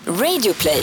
Radioplay.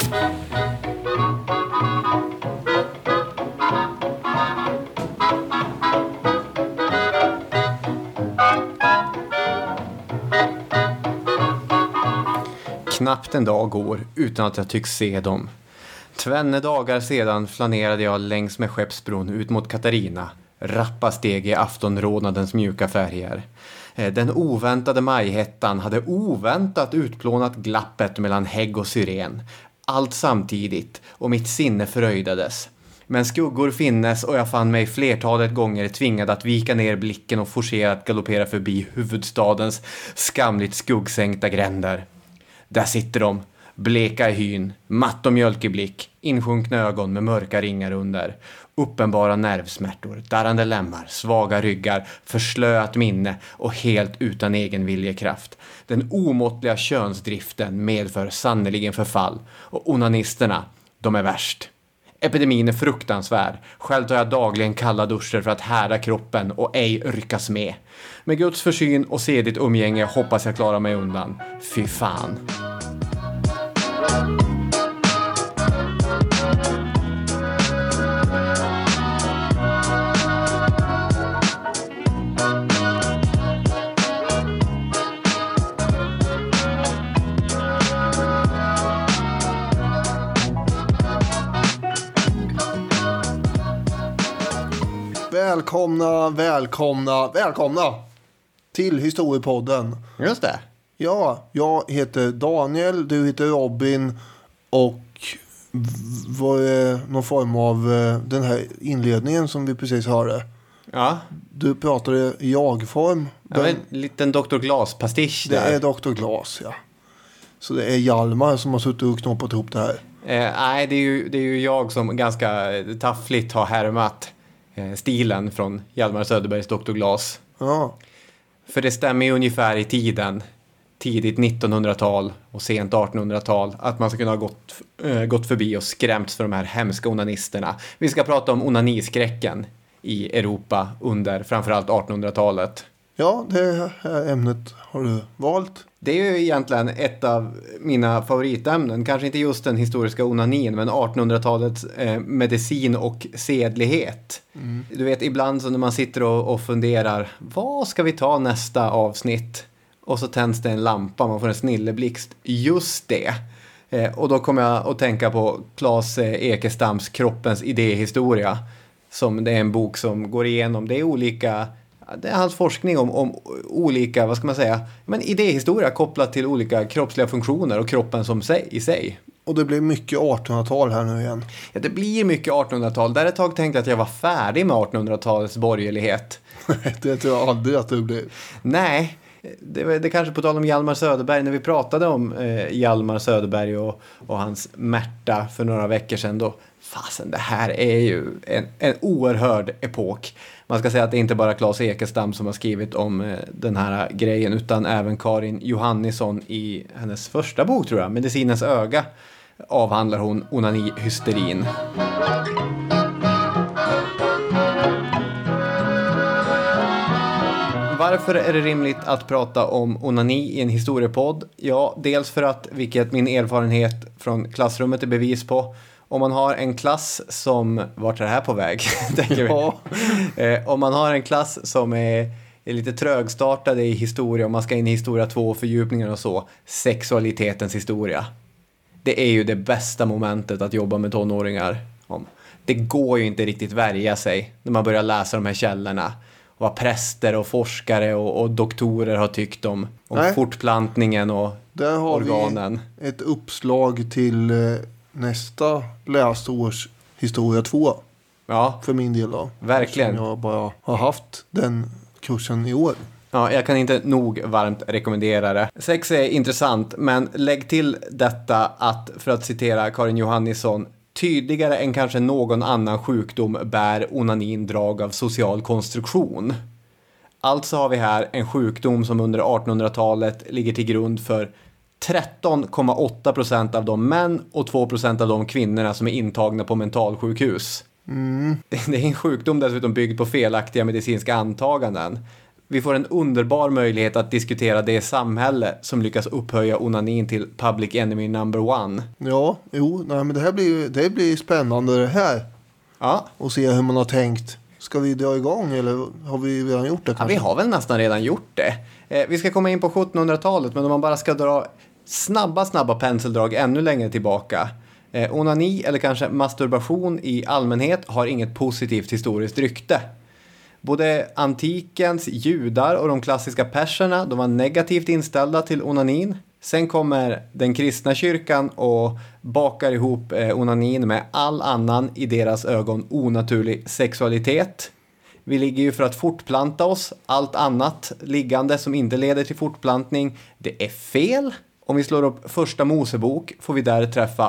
Knappt en dag går utan att jag tycks se dem. Tvenne dagar sedan flanerade jag längs med Skeppsbron ut mot Katarina. Rappa steg i aftonrodnadens mjuka färger. Den oväntade majhettan hade oväntat utplånat glappet mellan hägg och syren. Allt samtidigt, och mitt sinne föröjdades. Men skuggor finnes och jag fann mig flertalet gånger tvingad att vika ner blicken och forcerat galoppera förbi huvudstadens skamligt skuggsänkta gränder. Där sitter de, bleka i hyn, matt och mjölkig blick, insjunkna ögon med mörka ringar under. Uppenbara nervsmärtor, darrande lemmar, svaga ryggar, förslöat minne och helt utan egen viljekraft. Den omåttliga könsdriften medför sannoliken förfall, och onanisterna, de är värst. Epidemin är fruktansvärd. Själv tar jag dagligen kalla duscher för att härda kroppen och ej ryckas med. Med Guds försyn och sedigt umgänge hoppas jag klara mig undan. Fy fan. Välkomna till Historiepodden. Just det. Ja, jag heter Daniel, du heter Robin, och vad är någon form av den här inledningen som vi precis hörde? Ja. Du pratade i jag-form. Ja, en liten Dr. Glas-pastisch där. Det är Dr. Glas, ja. Så det är Hjalmar som har suttit och knoppat ihop det här. Nej, det är ju jag som ganska taffligt har härmat stilen från Hjalmar Söderbergs Dr. Glas. Ja. För det stämmer ju ungefär i tiden, tidigt 1900-tal och sent 1800-tal, att man ska kunna ha gått förbi och skrämts för de här hemska onanisterna. Vi ska prata om onaniskräcken i Europa under framförallt 1800-talet. Ja, det här ämnet har du valt. Det är ju egentligen ett av mina favoritämnen. Kanske inte just den historiska onanin, men 1800-talets medicin och sedlighet. Mm. Du vet, ibland så när man sitter och funderar, vad ska vi ta nästa avsnitt? Och så tänds det en lampa, man får en snilleblixt. Just det. Och då kommer jag att tänka på Claes Ekestams Kroppens idéhistoria. Som det är en bok som går igenom, det är olika... Det är hans forskning om olika, vad ska man säga, men idéhistoria kopplat till olika kroppsliga funktioner och kroppen som i sig. Och det blir mycket 1800-tal här nu igen. Ja, det blir mycket 1800-tal. Där ett tag tänkte jag att jag var färdig med 1800-talets borgerlighet. Det tror jag aldrig att du blir. Nej, det kanske på tal om Hjalmar Söderberg. När vi pratade om Hjalmar Söderberg och hans Märta för några veckor sedan då. Fasen, det här är ju en oerhörd epok. Man ska säga att det är inte bara Claes Ekestam som har skrivit om den här grejen, utan även Karin Johannisson i hennes första bok, tror jag, Medicinens öga, avhandlar hon onanihysterin. Varför är det rimligt att prata om onani i en historiepodd? Ja, dels för att, vilket min erfarenhet från klassrummet är bevis på, om man har en klass som... Vart är det här på väg? Ja. Om man har en klass som är lite trögstartade i historia, om man ska in i historia 2 och fördjupningar och så, sexualitetens historia. Det är ju det bästa momentet att jobba med tonåringar om. Det går ju inte riktigt värja sig när man börjar läsa de här källorna. Vad präster och forskare och doktorer har tyckt om fortplantningen och där har organen. Vi ett uppslag till nästa läsårs historia 2. Ja, för min del då. verkligen. Jag bara har haft den kursen i år. Ja, jag kan inte nog varmt rekommendera det. Sex är intressant, men lägg till detta att, för att citera Karin Johannisson, tydligare än kanske någon annan sjukdom bär onanin drag av social konstruktion. Alltså har vi här en sjukdom som under 1800-talet ligger till grund för 13,8% av de män och 2% av de kvinnorna som är intagna på mentalsjukhus. Mm. Det är en sjukdom dessutom byggd på felaktiga medicinska antaganden. Vi får en underbar möjlighet att diskutera det samhälle som lyckas upphöja onanin till public enemy number one. Ja, men det blir spännande det här. Ja. Och se hur man har tänkt. Ska vi dra igång eller har vi redan gjort det kanske? Ja, vi har väl nästan redan gjort det. Vi ska komma in på 1700-talet, men om man bara ska dra snabba penseldrag ännu längre tillbaka. Onani eller kanske masturbation i allmänhet har inget positivt historiskt rykte. Både antikens judar och de klassiska perserna, de var negativt inställda till onanin. Sen kommer den kristna kyrkan och bakar ihop onanin med all annan i deras ögon onaturlig sexualitet. Vi ligger ju för att fortplanta oss. Allt annat liggande som inte leder till fortplantning, det är fel. Om vi slår upp första Mosebok får vi där träffa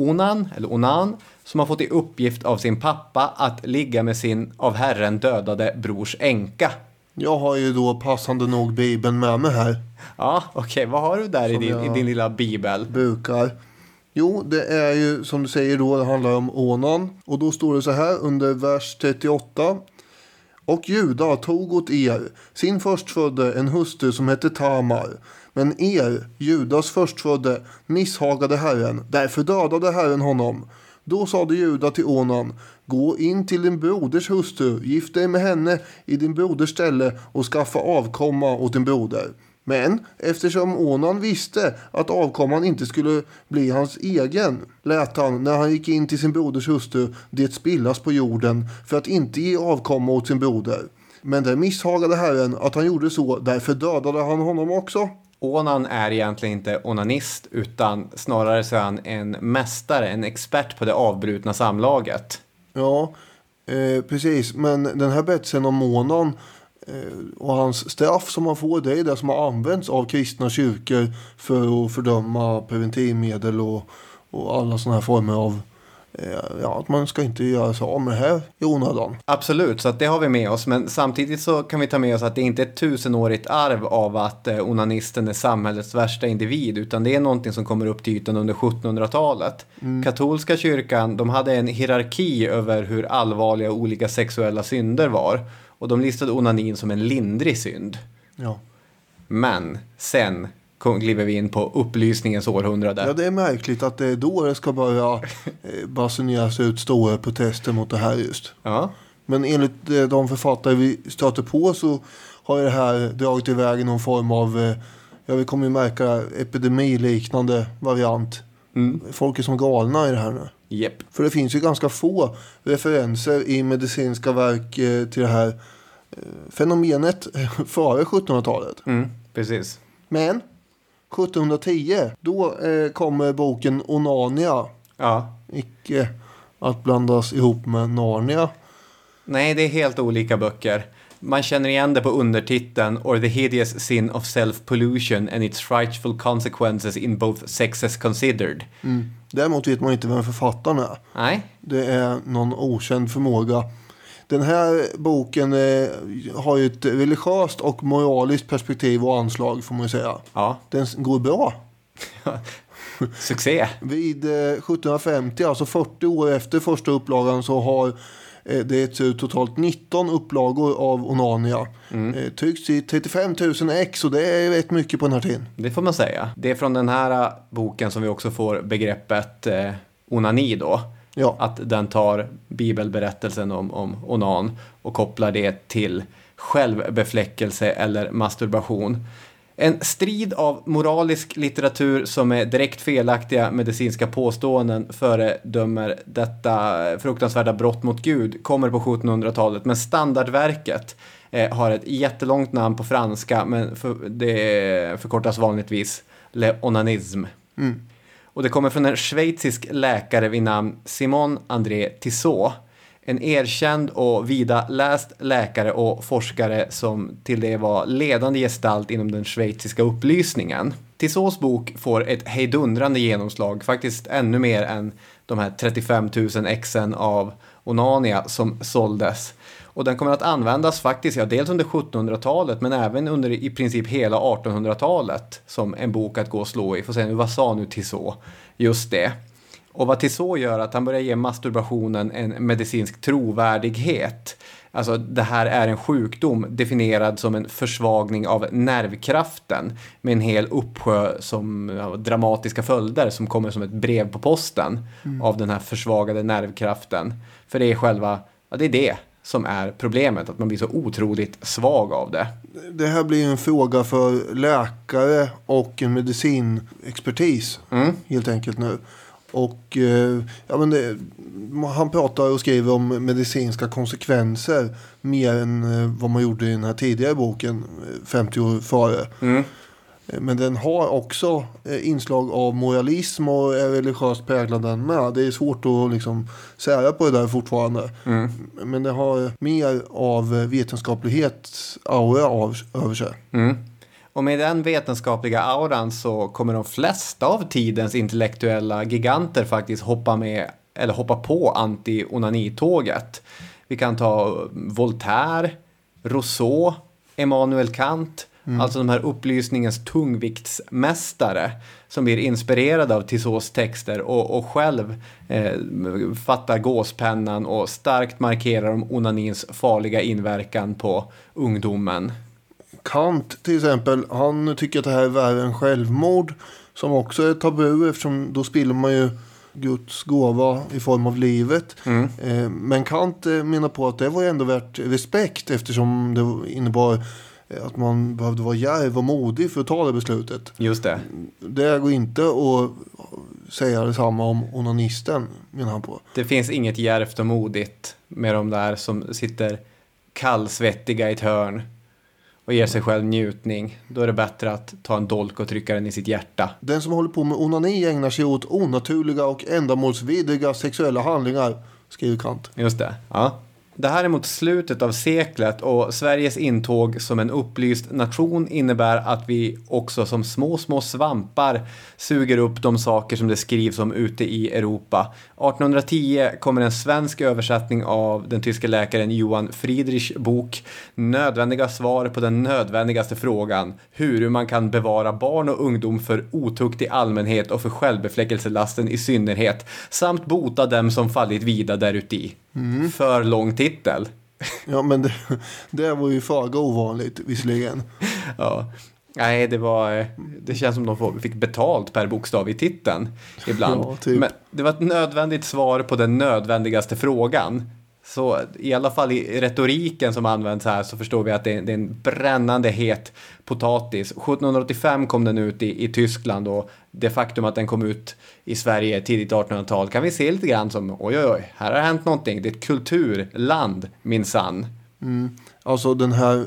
Onan, som har fått i uppgift av sin pappa att ligga med sin av Herren dödade brors änka. Jag har ju då passande nog Bibeln med mig här. Ja, okej. Vad har du där i din lilla bibel? Brukar. Jo, det är ju som du säger då, det handlar om Onan. Och då står det så här under vers 38. Och Juda tog åt sin förstfödde en hustru som hette Tamar. Men Judas förstfödde, misshagade Herren. Därför dödade Herren honom. Då sade Juda till Onan: gå in till din broders hustru, gift dig med henne i din broders ställe och skaffa avkomma åt din broder. Men eftersom Onan visste att avkomman inte skulle bli hans egen, lät han, när han gick in till sin broders hustru, det spillas på jorden för att inte ge avkomma åt sin broder. Men det misshagade Herren att han gjorde så, därför dödade han honom också. Onan är egentligen inte onanist, utan snarare så är han en mästare, en expert på det avbrutna samlaget. Ja, precis. Men den här berättelsen om Onan och hans straff som man får, det är det som har använts av kristna kyrkor för att fördöma preventivmedel och alla sådana här former av att man ska inte göra så med det här i onödan. Absolut, så att det har vi med oss. Men samtidigt så kan vi ta med oss att det inte är ett 1000-årigt arv av att onanisten är samhällets värsta individ, utan det är någonting som kommer upp till ytan under 1700-talet. Katolska kyrkan, de hade en hierarki över hur allvarliga olika sexuella synder var. Och de listade onanin som en lindrig synd. Ja. Men sen kliver vi in på upplysningens århundrade. Ja, det är märkligt att det är då det ska börja basuneras ut stora protester mot det här just. Ja. Men enligt de författare vi stöter på så har det här dragit iväg i någon form av, vi kommer ju märka epidemiliknande variant. Folk är som galna i det här nu. Yep. För det finns ju ganska få referenser i medicinska verk till det här fenomenet före 1700-talet. Precis. Men 1710, då kommer boken Onania. Ja. Icke att blandas ihop med Narnia. Nej, det är helt olika böcker. Man känner igen det på undertiteln Or the hideous sin of self-pollution and its frightful consequences in both sexes considered. Däremot vet man inte vem författaren är. Nej. Det är någon okänd förmåga. Den här boken har ju ett religiöst och moraliskt perspektiv och anslag, får man ju säga. Ja. Den går bra. Succé. Vid 1750, alltså 40 år efter första upplagan, så har det getts ut totalt 19 upplagor av Onania. Trycks i 35 000 ex, och det är rätt mycket på den här tiden. Det får man säga. Det är från den här boken som vi också får begreppet onani då. Ja. Att den tar bibelberättelsen om onan och kopplar det till självbefläckelse eller masturbation. En strid av moralisk litteratur som är direkt felaktiga medicinska påståenden föredömer detta fruktansvärda brott mot Gud kommer på 1700-talet. Men standardverket har ett jättelångt namn på franska, men det förkortas vanligtvis Le Onanisme. Och det kommer från en schweizisk läkare vid namn Simon André Tissot. En erkänd och vida läst läkare och forskare som till det var ledande gestalt inom den schweiziska upplysningen. Tissots bok får ett hejdundrande genomslag, faktiskt ännu mer än de här 35 000 exen av Onania som såldes. Och den kommer att användas faktiskt, dels under 1700-talet men även under i princip hela 1800-talet som en bok att gå och slå i. Får se nu, vad sa nu Tissot? Just det. Och vad Tissot gör att han börjar ge masturbationen en medicinsk trovärdighet. Alltså det här är en sjukdom definierad som en försvagning av nervkraften med en hel uppsjö som dramatiska följder som kommer som ett brev på posten av den här försvagade nervkraften. För det är det är det som är problemet, att man blir så otroligt svag av det. Det här blir en fråga för läkare och en medicinexpertis helt enkelt nu. Och han pratar och skriver om medicinska konsekvenser mer än vad man gjorde i den här tidigare boken 50 år före. Men den har också inslag av moralism och är religiöst präglad den med. Det är svårt att liksom säga på det där fortfarande. Men det har mer av vetenskaplighet aura över sig. Och med den vetenskapliga auran så kommer de flesta av tidens intellektuella giganter faktiskt hoppa på anti-onanitåget. Vi kan ta Voltaire, Rousseau, Immanuel Kant, alltså de här upplysningens tungviktsmästare som blir inspirerade av Tissot's texter och själv fattar gåspennan och starkt markerar om onanins farliga inverkan på ungdomen. Kant till exempel, han tycker att det här är värre än självmord, som också är tabu eftersom då spiller man ju Guds gåva i form av livet. Men Kant menar på att det var ändå värt respekt eftersom det innebar att man behövde vara djärv och modig för att ta det beslutet. Just det. Det går inte att säga detsamma om onanisten, menar han på. Det finns inget djärvt och modigt med de där som sitter kallsvettiga i ett hörn och ger sig själv njutning. Då är det bättre att ta en dolk och trycka den i sitt hjärta. Den som håller på med onani ägnar sig åt onaturliga och ändamålsvidriga sexuella handlingar, skriver Kant. Just det, ja. Det här är mot slutet av seklet och Sveriges intåg som en upplyst nation innebär att vi också som små svampar suger upp de saker som det skrivs om ute i Europa. 1810 kommer en svensk översättning av den tyska läkaren Johan Friedrichs bok Nödvändiga svar på den nödvändigaste frågan. Hur man kan bevara barn och ungdom för otukt i allmänhet och för självbefläckelselasten i synnerhet samt bota dem som fallit vida däruti. För lång titel. Ja, men det var ju föga ovanligt visserligen. Ja. Nej, det känns som de fick betalt per bokstav i titeln ibland. Ja, typ. Men det var ett nödvändigt svar på den nödvändigaste frågan. Så i alla fall i retoriken som används här så förstår vi att det är en brännande het potatis. 1785 kom den ut i Tyskland och det faktum att den kom ut i Sverige tidigt 1800-tal kan vi se lite grann som oj, här har hänt någonting. Det är ett kulturland, minsann. Alltså den här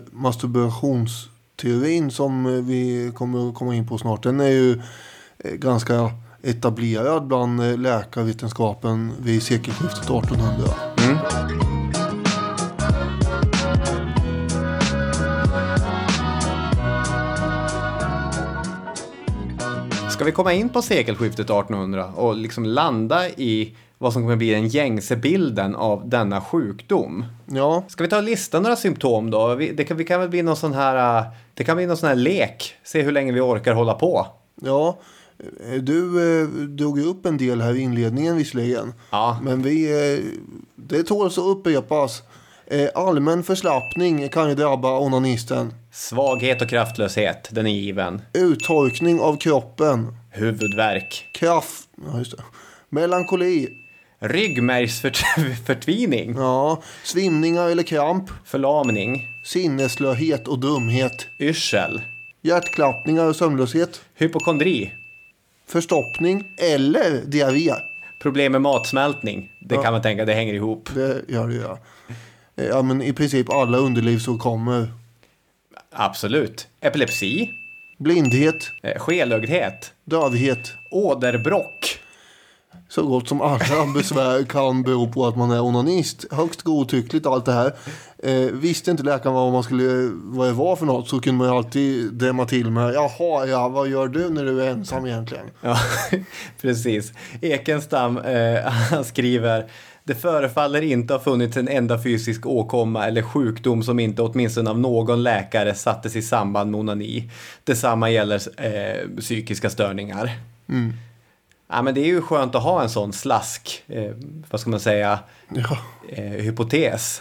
masturbationsteorin som vi kommer att komma in på snart, den är ju ganska etablerad bland läkarvetenskapen vid sekelskiftet 1800. Ska vi komma in på sekelskiftet 1800 och liksom landa i vad som kommer bli den gängse bilden av denna sjukdom? Ja. Ska vi ta och lista några symptom då? Det kan väl bli någon sån här lek. Se hur länge vi orkar hålla på. Ja, du drog ju upp en del här i inledningen visserligen. Ja. Men det tål så upprepas. Allmän förslappning kan ju drabba onanisten. Svaghet och kraftlöshet, den är given. Uttorkning av kroppen. Huvudvärk. Ja, just det. Melankoli. Ryggmärgsförtvining. Ja, svimningar eller kramp. Förlamning. Sinneslöhet och dumhet. Yrsel. Hjärtklappningar och sömnlöshet. Hypokondri. Förstoppning eller diarré. Problem med matsmältning. Det kan man tänka, det hänger ihop. Det gör det, ja. Ja, men i princip alla underlivsåkommor. Absolut. Epilepsi. Blindhet. Skelögdhet. Dövhet. Åderbråck. Så gott som alla besvär kan bero på att man är onanist. Högst godtyckligt allt det här. Visste inte läkaren vad det var för något så kunde man alltid dämma till med. Jaha, ja, vad gör du när du är ensam egentligen? Ja, precis. Ekenstam, han skriver: det förefaller inte ha funnits en enda fysisk åkomma eller sjukdom som inte åtminstone av någon läkare sattes i samband med onani. Detsamma gäller psykiska störningar. Ja, men det är ju skönt att ha en sån slask, vad ska man säga, hypotes.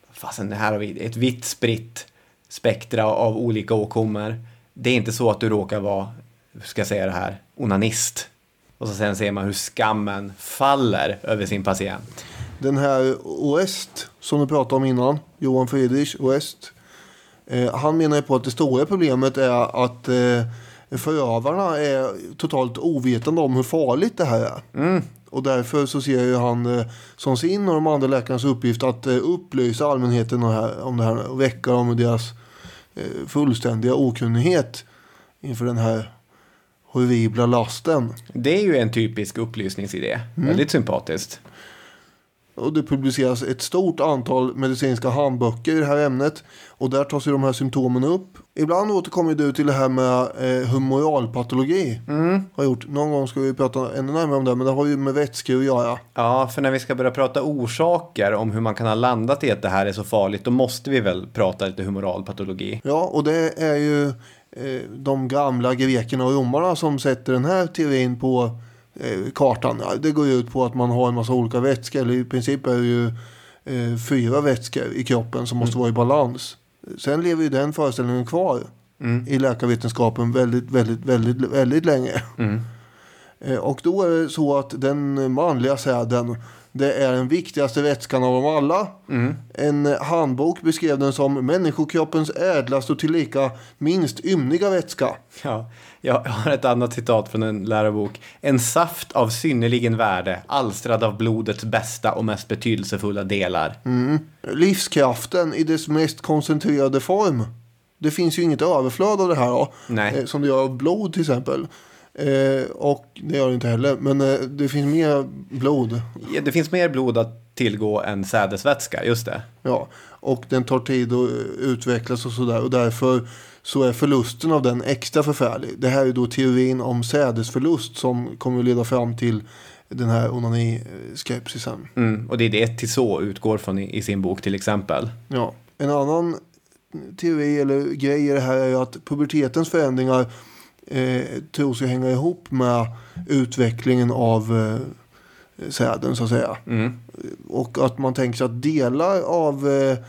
fastän här har vi ett vitt spritt spektra av olika åkommor. Det är inte så att du råkar vara, hur ska jag säga det här, onanist. Och så sen ser man hur skammen faller över sin patient. Den här Oest som du pratade om innan, Johan Friedrich Oest, han menar ju på att det stora problemet är att förövarna är totalt ovetande om hur farligt det här är. Och därför så ser ju han som sin och de andra läkarnas uppgift att upplysa allmänheten om det här och väcka dem och deras fullständiga okunnighet inför den här horribla lasten. Det är ju en typisk upplysningsidé. Väldigt sympatiskt. Och det publiceras ett stort antal medicinska handböcker i det här ämnet. Och där tas ju de här symptomen upp. Ibland återkommer du till det här med humoralpatologi. Har gjort. Någon gång ska vi prata ännu närmare om det. Men det har ju med vätskor att göra. Ja, för när vi ska börja prata orsaker om hur man kan ha landat i att det här är så farligt, då måste vi väl prata lite humoralpatologi. Ja, och det är ju de gamla grekerna och romarna som sätter den här teorin på kartan. Ja, det går ju ut på att man har en massa olika vätskor. Eller i princip är det ju 4 vätskor i kroppen som måste vara i balans. Sen lever ju den föreställningen kvar i läkarvetenskapen väldigt länge. Och då är det så att den manliga säden, det är den viktigaste vätskan av dem alla. En handbok beskrev den som människokroppens ädlaste och tillika minst ymniga vätska. Ja, jag har ett annat citat från en lärobok. En saft av synnerligen värde, alstrad av blodets bästa och mest betydelsefulla delar. Livskraften i dess mest koncentrerade form. Det finns ju inget överflöd av det här då. Nej. Som det gör av blod till exempel. Och det gör det inte heller. Men det finns mer blod. Ja, det finns mer blod att tillgå än sädesvätska, just det. Ja, och den tar tid att utvecklas och sådär. Och därför så är förlusten av den extra förfärlig. Det här är då teorin om sädesförlust som kommer att leda fram till den här onani-skepsisen. Och det är det Tissot utgår från i sin bok till exempel. Ja, en annan teori eller grej i det här är ju att pubertetens förändringar tror sig hänga ihop med utvecklingen av säden så att säga. Och att man tänker sig att delar av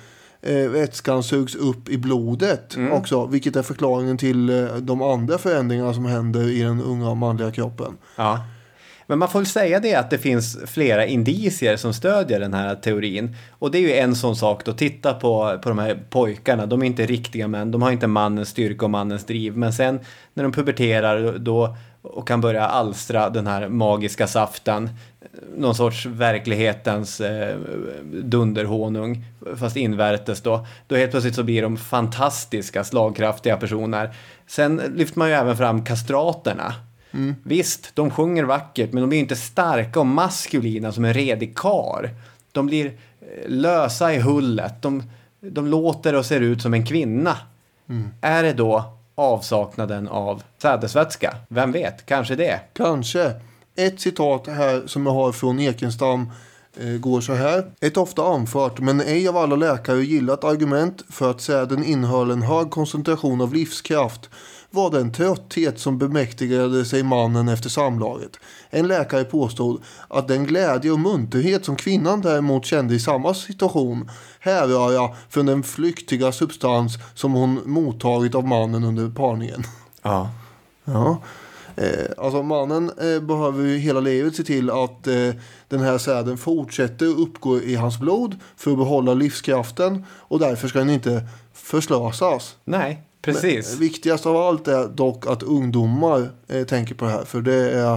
vätskan sugs upp i blodet också, vilket är förklaringen till de andra förändringarna som händer i den unga manliga kroppen. Ja. Men man får väl säga det att det finns flera indicier som stödjer den här teorin. Och det är ju en sån sak då. Titta på de här pojkarna. De är inte riktiga män. De har inte mannens styrka och mannens driv. Men sen när de puberterar då och kan börja alstra den här magiska saften. Någon sorts verklighetens dunderhonung. Fast invärtes då. Då helt plötsligt så blir de fantastiska, slagkraftiga personer. Sen lyfter man ju även fram kastraterna. Visst, de sjunger vackert, men de blir inte starka och maskulina som en redig kar. De blir lösa i hullet. De låter och ser ut som en kvinna. Är det då avsaknaden av sädesvätska? Vem vet, kanske det. Kanske. Ett citat här som jag har från Ekenstam går så här. Ett ofta anfört men ej av alla läkare gillat argument för att säden innehöll en hög koncentration av livskraft var den trötthet som bemäktigade sig mannen efter samlaget. En läkare påstod att den glädje och munterhet som kvinnan däremot kände i samma situation härrör från den flyktiga substans som hon mottagit av mannen under parningen. Ja. Ja. Alltså mannen behöver ju hela livet se till att den här säden fortsätter uppgå i hans blod för att behålla livskraften och därför ska den inte förslösas. Nej, precis. Men viktigast av allt är dock att ungdomar tänker på det här för det är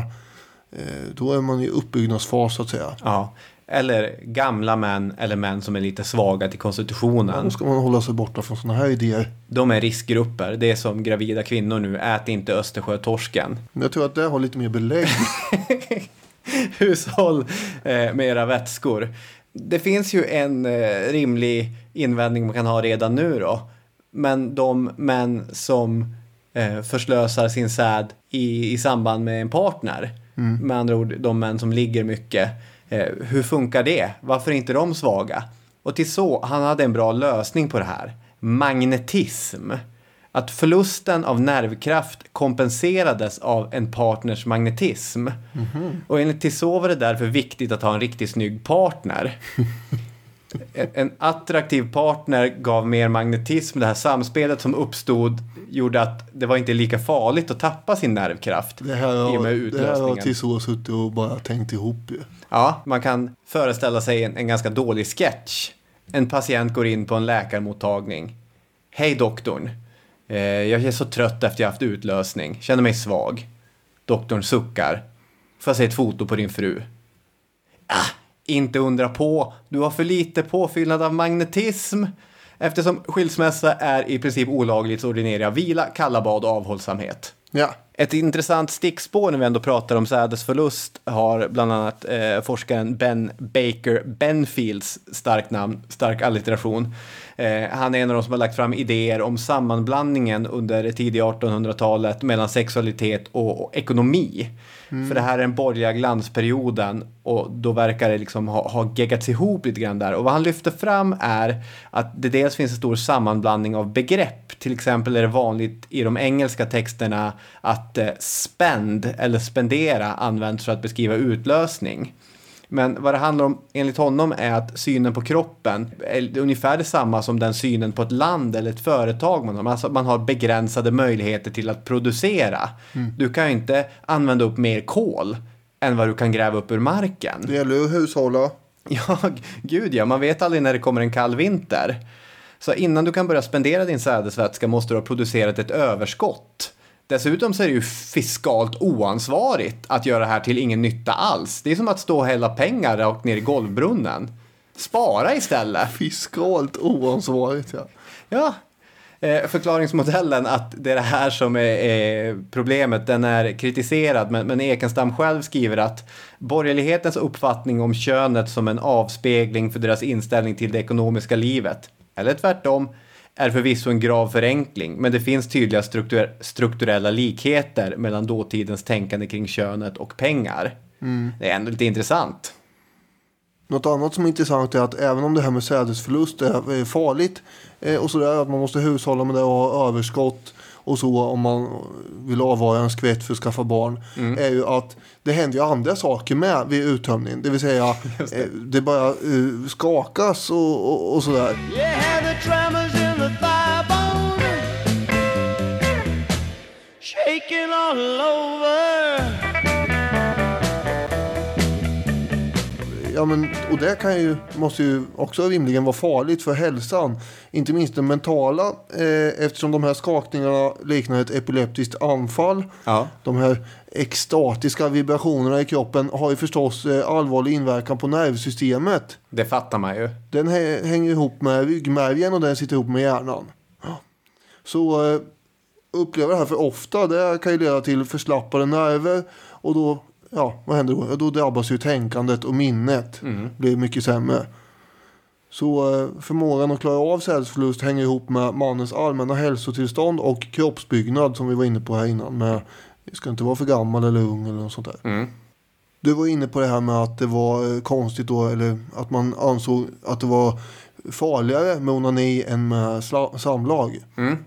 då är man i uppbyggnadsfas så att säga. Ja. Eller gamla män eller män som är lite svaga till konstitutionen. Då ska man hålla sig borta från såna här idéer. De är riskgrupper. Det är som gravida kvinnor nu. Ät inte Östersjötorsken. Men jag tror att det har lite mer belägg. Hushåll med era vätskor. Det finns ju en rimlig invändning man kan ha redan nu då. Men de män som förslösar sin säd i samband med en partner. Med andra ord, de män som ligger mycket. Hur funkar det? Varför är inte de svaga? Och till så, han hade en bra lösning på det här. Magnetism. Att förlusten av nervkraft kompenserades av en partners magnetism. Och enligt Tissot var det därför viktigt att ha en riktigt snygg partner. En attraktiv partner gav mer magnetism. Det här samspelet som uppstod gjorde att det var inte lika farligt att tappa sin nervkraft. Det här har Tissot suttit och bara tänkt ihop ju. Ja, man kan föreställa sig en ganska dålig sketch. En patient går in på en läkarmottagning. Hej doktorn. Jag är så trött efter jag haft utlösning. Känner mig svag. Doktorn suckar. Får jag se ett foto på din fru? Inte undra på. Du har för lite påfyllnad av magnetism. Eftersom skilsmässa är i princip olagligt så ordinerar jag vila, kalla bad och avhållsamhet. Ja. Ett intressant stickspår när vi ändå pratar om sädesförlust har bland annat forskaren Ben Baker Benfields, starkt namn, stark allitteration. Han är en av de som har lagt fram idéer om sammanblandningen under det tidiga 1800-talet mellan sexualitet och ekonomi. För det här är den borgerliga glansperioden och då verkar det liksom ha geggats ihop lite grann där. Och vad han lyfter fram är att det dels finns en stor sammanblandning av begrepp. Till exempel är det vanligt i de engelska texterna att spend eller spendera används för att beskriva utlösning. Men vad det handlar om enligt honom är att synen på kroppen är ungefär detsamma som den synen på ett land eller ett företag man har. Alltså man har begränsade möjligheter till att producera. Du kan ju inte använda upp mer kol än vad du kan gräva upp ur marken. Det gäller ju att hushålla. Ja, gud ja. Man vet aldrig när det kommer en kall vinter. Så innan du kan börja spendera din sädesvätska måste du ha producerat ett överskott. Dessutom så är det ju fiskalt oansvarigt att göra det här till ingen nytta alls. Det är som att stå och hälla pengar rakt ner i golvbrunnen. Spara istället. Fiskalt oansvarigt, ja. Ja, förklaringsmodellen att det är det här som är problemet, den är kritiserad. Men Ekenstam själv skriver att borgerlighetens uppfattning om könet som en avspegling för deras inställning till det ekonomiska livet, eller tvärtom, är förvisso en grav förenkling, men det finns tydliga strukturella likheter mellan dåtidens tänkande kring könet och pengar. Det är ändå lite intressant. Något annat som är intressant är att även om det här med sädesförlust är farligt och sådär, att man måste hushålla med det och ha överskott och så om man vill avvara en skvätt för att skaffa barn, är ju att det händer ju andra saker med vid uttömningen. Det vill säga, det bara skakas och sådär. Shaking all over. Ja, men, och det måste ju också rimligen vara farligt för hälsan. Inte minst den mentala, eftersom de här skakningarna liknar ett epileptiskt anfall. Ja. De här extatiska vibrationerna i kroppen har ju förstås allvarlig inverkan på nervsystemet. Det fattar man ju. Den hänger ihop med ryggmärgen och den sitter ihop med hjärnan. Så upplever det här för ofta, det kan ju leda till förslappade nerver och då, ja, vad händer då? Då drabbas ju tänkandet och minnet blir mycket sämre. Så förmågan att klara av sädesförlust hänger ihop med mannens allmänna hälsotillstånd och kroppsbyggnad som vi var inne på här innan. Med, det ska inte vara för gammal eller ung eller något sånt där. Du var inne på det här med att det var konstigt då, eller att man ansåg att det var farligare med onani än med samlag.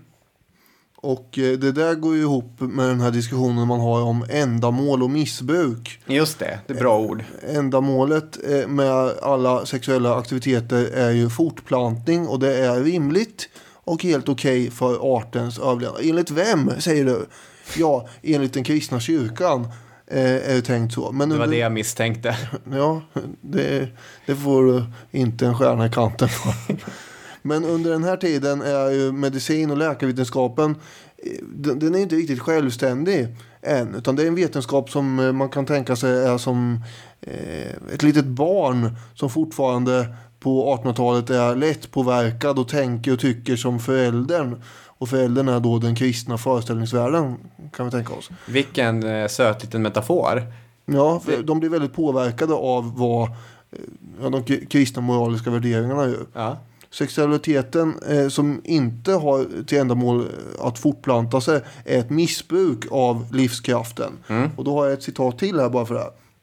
Och det där går ju ihop med den här diskussionen man har om ändamål och missbruk. Just det, det är bra ord. Ändamålet med alla sexuella aktiviteter är ju fortplantning och det är rimligt och helt okej för artens överlevnad. Enligt vem, säger du? Ja, enligt den kristna kyrkan är det tänkt så. Men det var det jag misstänkte. Ja, det får du inte en stjärna i kanten för. Men under den här tiden är ju medicin och läkarvetenskapen, den är inte riktigt självständig än. Utan det är en vetenskap som man kan tänka sig är som ett litet barn som fortfarande på 1800-talet är lätt påverkad och tänker och tycker som föräldern. Och föräldern är då den kristna föreställningsvärlden, kan vi tänka oss. Vilken söt liten metafor. Ja, de blir väldigt påverkade av vad de kristna moraliska värderingarna gör. Ja. Sexualiteten som inte har till ändamål att fortplanta sig är ett missbruk av livskraften. Och då har jag ett citat till här bara för det här.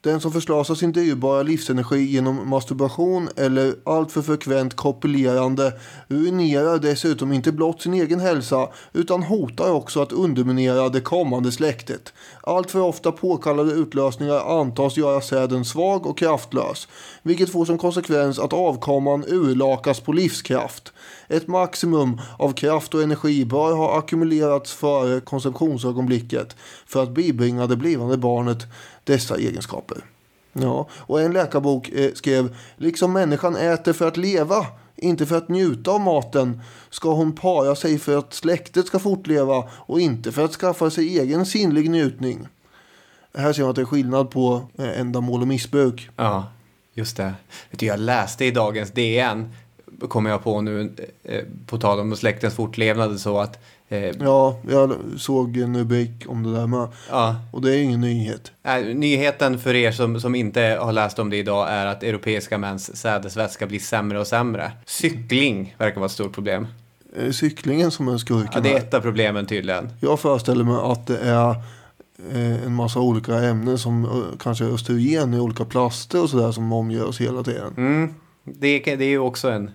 Den som förslösar sin dyrbara livsenergi genom masturbation eller alltför frekvent kopulerande ruinerar dessutom inte blott sin egen hälsa utan hotar också att underminera det kommande släktet. Allt för ofta påkallade utlösningar antas göra säden svag och kraftlös, vilket får som konsekvens att avkomman urlakas på livskraft. Ett maximum av kraft och energi bör ha ackumulerats före konceptionsögonblicket för att bibringa det blivande barnet dessa egenskaper. Ja, och en läkarbok skrev: liksom människan äter för att leva, inte för att njuta av maten, ska hon para sig för att släktet ska fortleva och inte för att skaffa sig egen sinnlig njutning. Här ser man att det är skillnad på ändamål och missbruk. Ja, just det. Jag läste i dagens DN, kommer jag på nu, på tal om släktens fortlevnad, så att ja, jag såg en rubrik om det där med. Ja. Och det är ingen nyhet. Nyheten för er som inte har läst om det idag är att europeiska mäns sädesvätska blir sämre och sämre. Cykling verkar vara ett stort problem. Cyklingen som en skurken. Ja, det är ett av problemen tydligen. Jag föreställer mig att det är en massa olika ämnen som kanske östrogen i olika plaster och sådär som omger oss hela tiden. Det är ju också en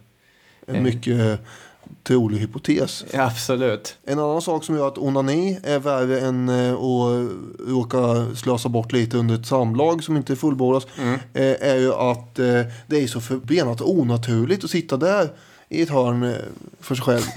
mycket trolig hypotes. Ja, absolut. En annan sak som gör att onani är värre än att råka slösa bort lite under ett samlag som inte fullbordas är ju att det är så förbenat onaturligt att sitta där i ett hörn för sig själv.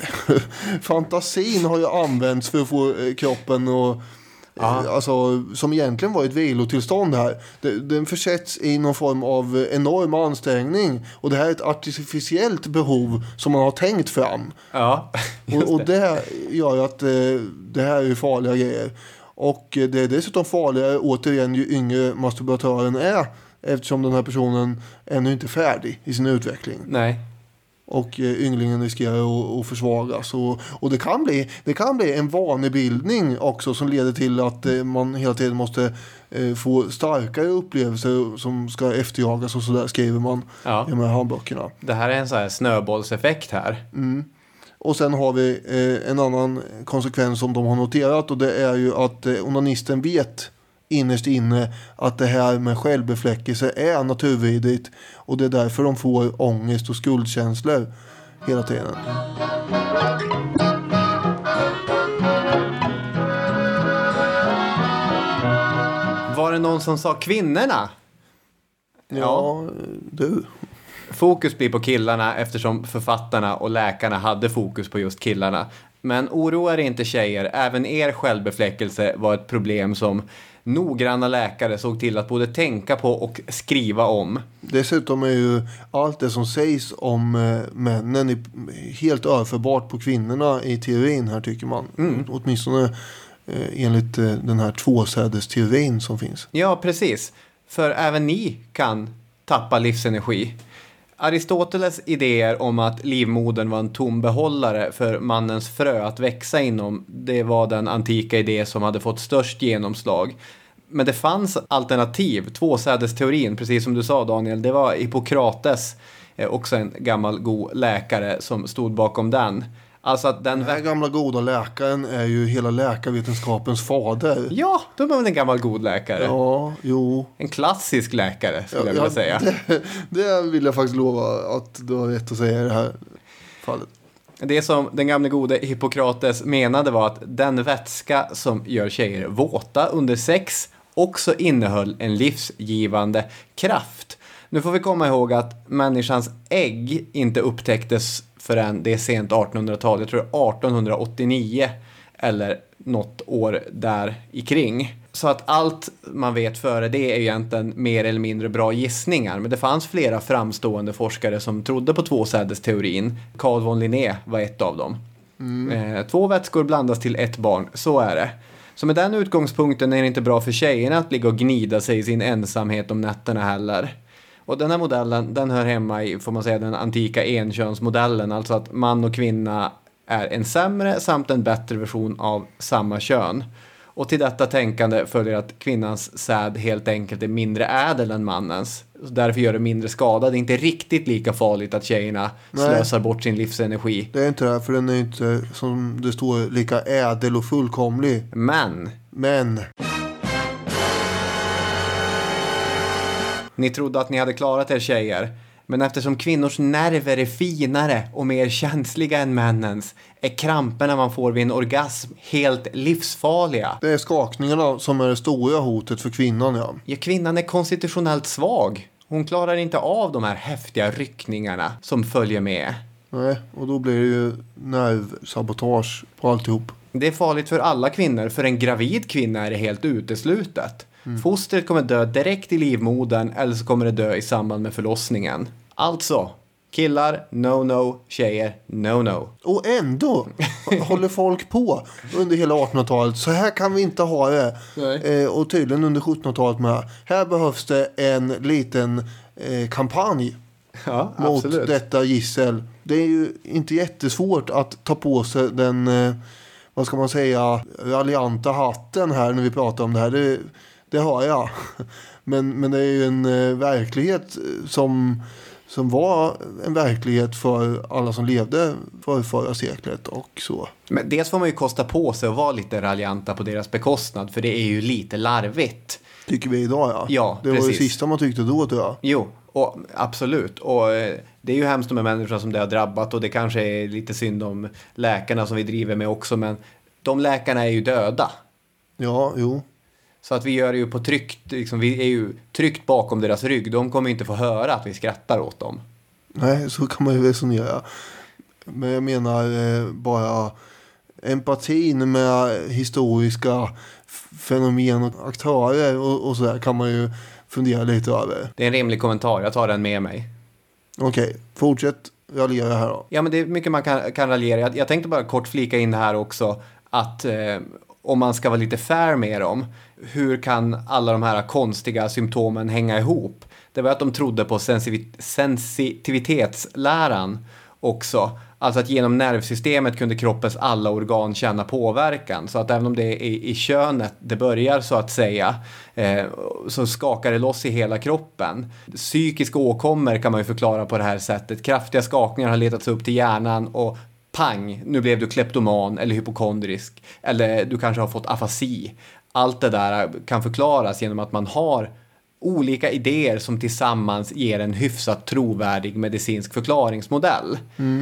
Fantasin har ju använts för att få kroppen och alltså, som egentligen var ett vilotillstånd här. Den försätts i någon form av enorm ansträngning. Och det här är ett artificiellt behov som man har tänkt fram. Ja, och det gör ju att det här är farliga grejer. Och det är dessutom farligare återigen ju yngre masturbatören är. Eftersom den här personen ännu inte är färdig i sin utveckling. Nej. Och ynglingen riskerar att försvagas. Och det kan bli en vanebildning också som leder till att man hela tiden måste få starkare upplevelser som ska efterjagas och sådär, skriver man i de här handböckerna. Det här är en sån här snöbollseffekt här. Och sen har vi en annan konsekvens som de har noterat, och det är ju att onanisten vet innerst inne att det här med självbefläckelse är naturvidrigt, och det är därför de får ångest och skuldkänslor hela tiden. Var det någon som sa kvinnorna? Ja, du. Fokus blir på killarna eftersom författarna och läkarna hade fokus på just killarna. Men oroa er inte tjejer, även er självbefläckelse var ett problem som noggranna läkare såg till att både tänka på och skriva om. Dessutom är ju allt det som sägs om männen helt överförbart på kvinnorna i teorin här, tycker man. Åtminstone enligt den här tvåsädesteorin som finns. Ja, precis. För även ni kan tappa livsenergi. Aristoteles idéer om att livmodern var en tom behållare för mannens frö att växa inom, det var den antika idé som hade fått störst genomslag. Men det fanns alternativ, tvåsädesteorin, precis som du sa Daniel, det var Hippokrates, också en gammal god läkare som stod bakom den. Alltså att den här gamla goda läkaren är ju hela läkarvetenskapens fader. Ja, då var en gammal god läkare. Ja, jo. En klassisk läkare skulle jag vilja säga. Det vill jag faktiskt lova att du har rätt att säga i det här fallet. Det som den gamla gode Hippokrates menade var att den vätska som gör tjejer våta under sex också innehöll en livsgivande kraft. Nu får vi komma ihåg att människans ägg inte upptäcktes förrän det är sent 1800-tal. Jag tror 1889 eller något år där i kring. Så att allt man vet före det är egentligen mer eller mindre bra gissningar. Men det fanns flera framstående forskare som trodde på tvåsädesteorin. Carl von Linné var ett av dem. Två vätskor blandas till ett barn, så är det. Så med den utgångspunkten är det inte bra för tjejerna att ligga och gnida sig i sin ensamhet om nätterna heller. Och den här modellen, den hör hemma i, får man säga, den antika enkönsmodellen. Alltså att man och kvinna är en sämre samt en bättre version av samma kön. Och till detta tänkande följer att kvinnans säd helt enkelt är mindre ädel än mannens. Så därför gör det mindre skada. Det är inte riktigt lika farligt att tjejerna slösar bort sin livsenergi. Det är inte det, för den är inte, som det står, lika ädel och fullkomlig. Men. Ni trodde att ni hade klarat er, tjejer. Men eftersom kvinnors nerver är finare och mer känsliga än männens är kramperna man får vid en orgasm helt livsfarliga. Det är skakningarna som är det stora hotet för kvinnan, ja. Ja, kvinnan är konstitutionellt svag. Hon klarar inte av de här häftiga ryckningarna som följer med. Nej, och då blir det ju nervsabotage på alltihop. Det är farligt för alla kvinnor. För en gravid kvinna är det helt uteslutet. Fostret kommer dö direkt i livmodern eller så kommer det dö i samband med förlossningen. Alltså, killar, no, tjejer, no. Och ändå håller folk på under hela 1800-talet. Så här kan vi inte ha det. Och tydligen under 1700-talet med. Här behövs det en liten kampanj Ja, mot absolut. detta gissel. Det är ju inte jättesvårt att ta på sig den, vad ska man säga, raljanta hatten här när vi pratar om det här. Det har jag. Men det är ju en verklighet som var en verklighet för alla som levde förra seklet och så. Men dels får man ju kosta på sig att vara lite raljanta på deras bekostnad. För det är ju lite larvigt. Tycker vi idag, ja. Ja, det var precis. det sista man tyckte då, tror jag. Jo, och absolut. Och det är ju hemskt med människor som det har drabbat. Och det kanske är lite synd om läkarna som vi driver med också. Men de läkarna är ju döda. Ja, jo. Så att vi gör det ju på tryckt, liksom, vi är ju tryckt bakom deras rygg. De kommer inte få höra att vi skrattar åt dem. Nej, så kan man ju resonera. Men jag menar bara empatin med historiska fenomen och aktörer och så där kan man ju fundera lite över. Det är en rimlig kommentar, jag tar den med mig. Okej, fortsätt raljera här då. Ja, men det är mycket man kan raljera. Jag tänkte bara kort flika in här också. Att om man ska vara lite fair med dem. Hur kan alla de här konstiga symptomen hänga ihop? Det var att de trodde på sensitivitetsläran också. Alltså att genom nervsystemet kunde kroppens alla organ känna påverkan. Så att även om det är i könet det börjar så att säga. Så skakar det loss i hela kroppen. Psykiska åkommor kan man ju förklara på det här sättet. Kraftiga skakningar har letats upp till hjärnan och pang, nu blev du kleptoman eller hypokondrisk. Eller du kanske har fått afasi. Allt det där kan förklaras genom att man har olika idéer som tillsammans ger en hyfsat trovärdig medicinsk förklaringsmodell.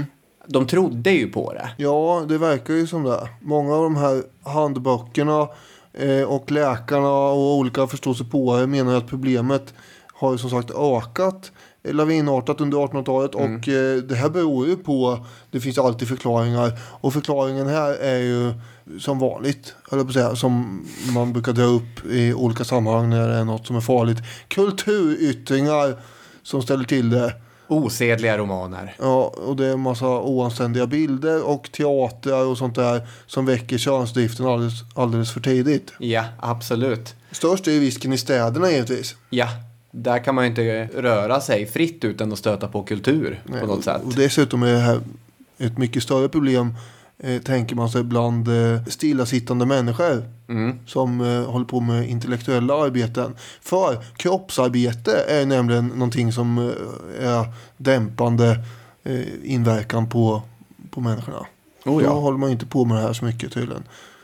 De trodde ju på det. Ja, det verkar ju som det. Många av de här handböckerna och läkarna och olika förståsigpåare menar att problemet har ju som sagt ökat lavinartat under 1800-talet och det här beror ju på, det finns alltid förklaringar och förklaringen här är ju som vanligt, eller på att säga, som man brukar dra upp i olika sammanhang när det är något som är farligt. Kulturyttringar som ställer till det. Osedliga romaner. Ja, och det är en massa oanständiga bilder och teatrar och sånt där som väcker könsdriften alldeles för tidigt. Ja, absolut. Störst är ju risken i städerna givetvis. Ja, där kan man ju inte röra sig fritt utan att stöta på kultur på något sätt. Och dessutom är det här ett mycket större problem tänker man sig bland stillasittande människor som håller på med intellektuella arbeten. För kroppsarbete är nämligen någonting som är dämpande inverkan på människorna. Oh ja. Då håller man inte på med det här så mycket tydligen.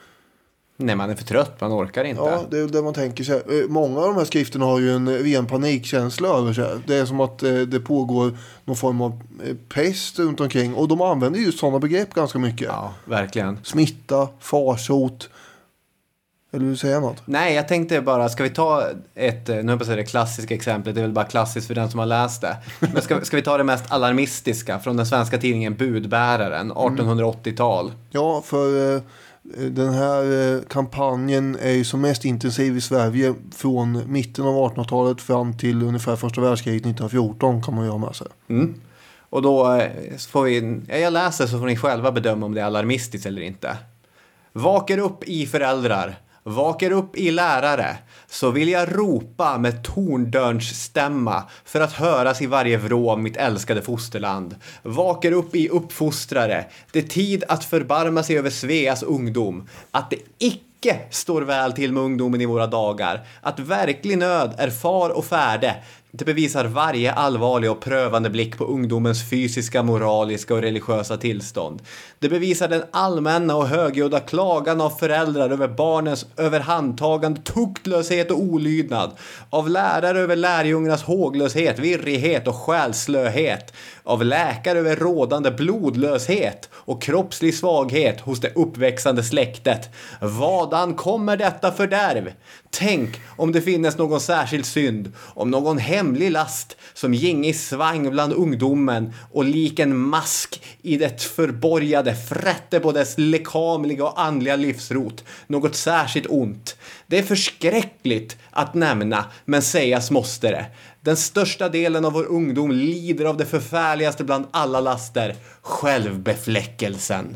Nej, man är för trött, man orkar inte. Ja, det är det man tänker sig. Många av de här skrifterna har ju en ren panikkänsla över sig. Det är som att det pågår någon form av pest runt omkring. Och de använder ju sådana begrepp ganska mycket. Ja, verkligen. Smitta, farsot. Eller vill du säga något? Nej, jag tänkte bara, ska vi ta ett, nu hoppas jag det klassiska exemplet, det är väl bara klassiskt för den som har läst det. Men ska vi ta det mest alarmistiska från den svenska tidningen Budbäraren, 1880-tal. Ja, för den här kampanjen är ju som mest intensiv i Sverige från mitten av 1800-talet fram till ungefär första världskriget 1914 kan man ju ha med sig. Och då får vi, jag läser så får ni själva bedöma om det är alarmistiskt eller inte. Vaker upp i föräldrar, vaker upp i lärare, så vill jag ropa med torndörns stämma för att höras i varje vrå av mitt älskade fosterland. Vaker upp i uppfostrare, det är tid att förbarma sig över Sveas ungdom, att det icke står väl till med ungdomen i våra dagar, att verklig nöd är far och färde, Det bevisar varje allvarlig och prövande blick på ungdomens fysiska, moraliska och religiösa tillstånd. Det bevisar den allmänna och högljudda klagan av föräldrar över barnens överhandtagande tuktlöshet och olydnad. Av lärare över lärjungarnas håglöshet, virrighet och själslöhet. Av läkare över rådande blodlöshet och kroppslig svaghet hos det uppväxande släktet. Vadan kommer detta fördärv? Tänk om det finnes någon särskild synd, om någon hemlig last som ginge i svang bland ungdomen och lik en mask i det förborgade frätte på dess lekamliga och andliga livsrot, något särskilt ont. Det är förskräckligt att nämna, men sägas måste det. Den största delen av vår ungdom lider av det förfärligaste bland alla laster, självbefläckelsen.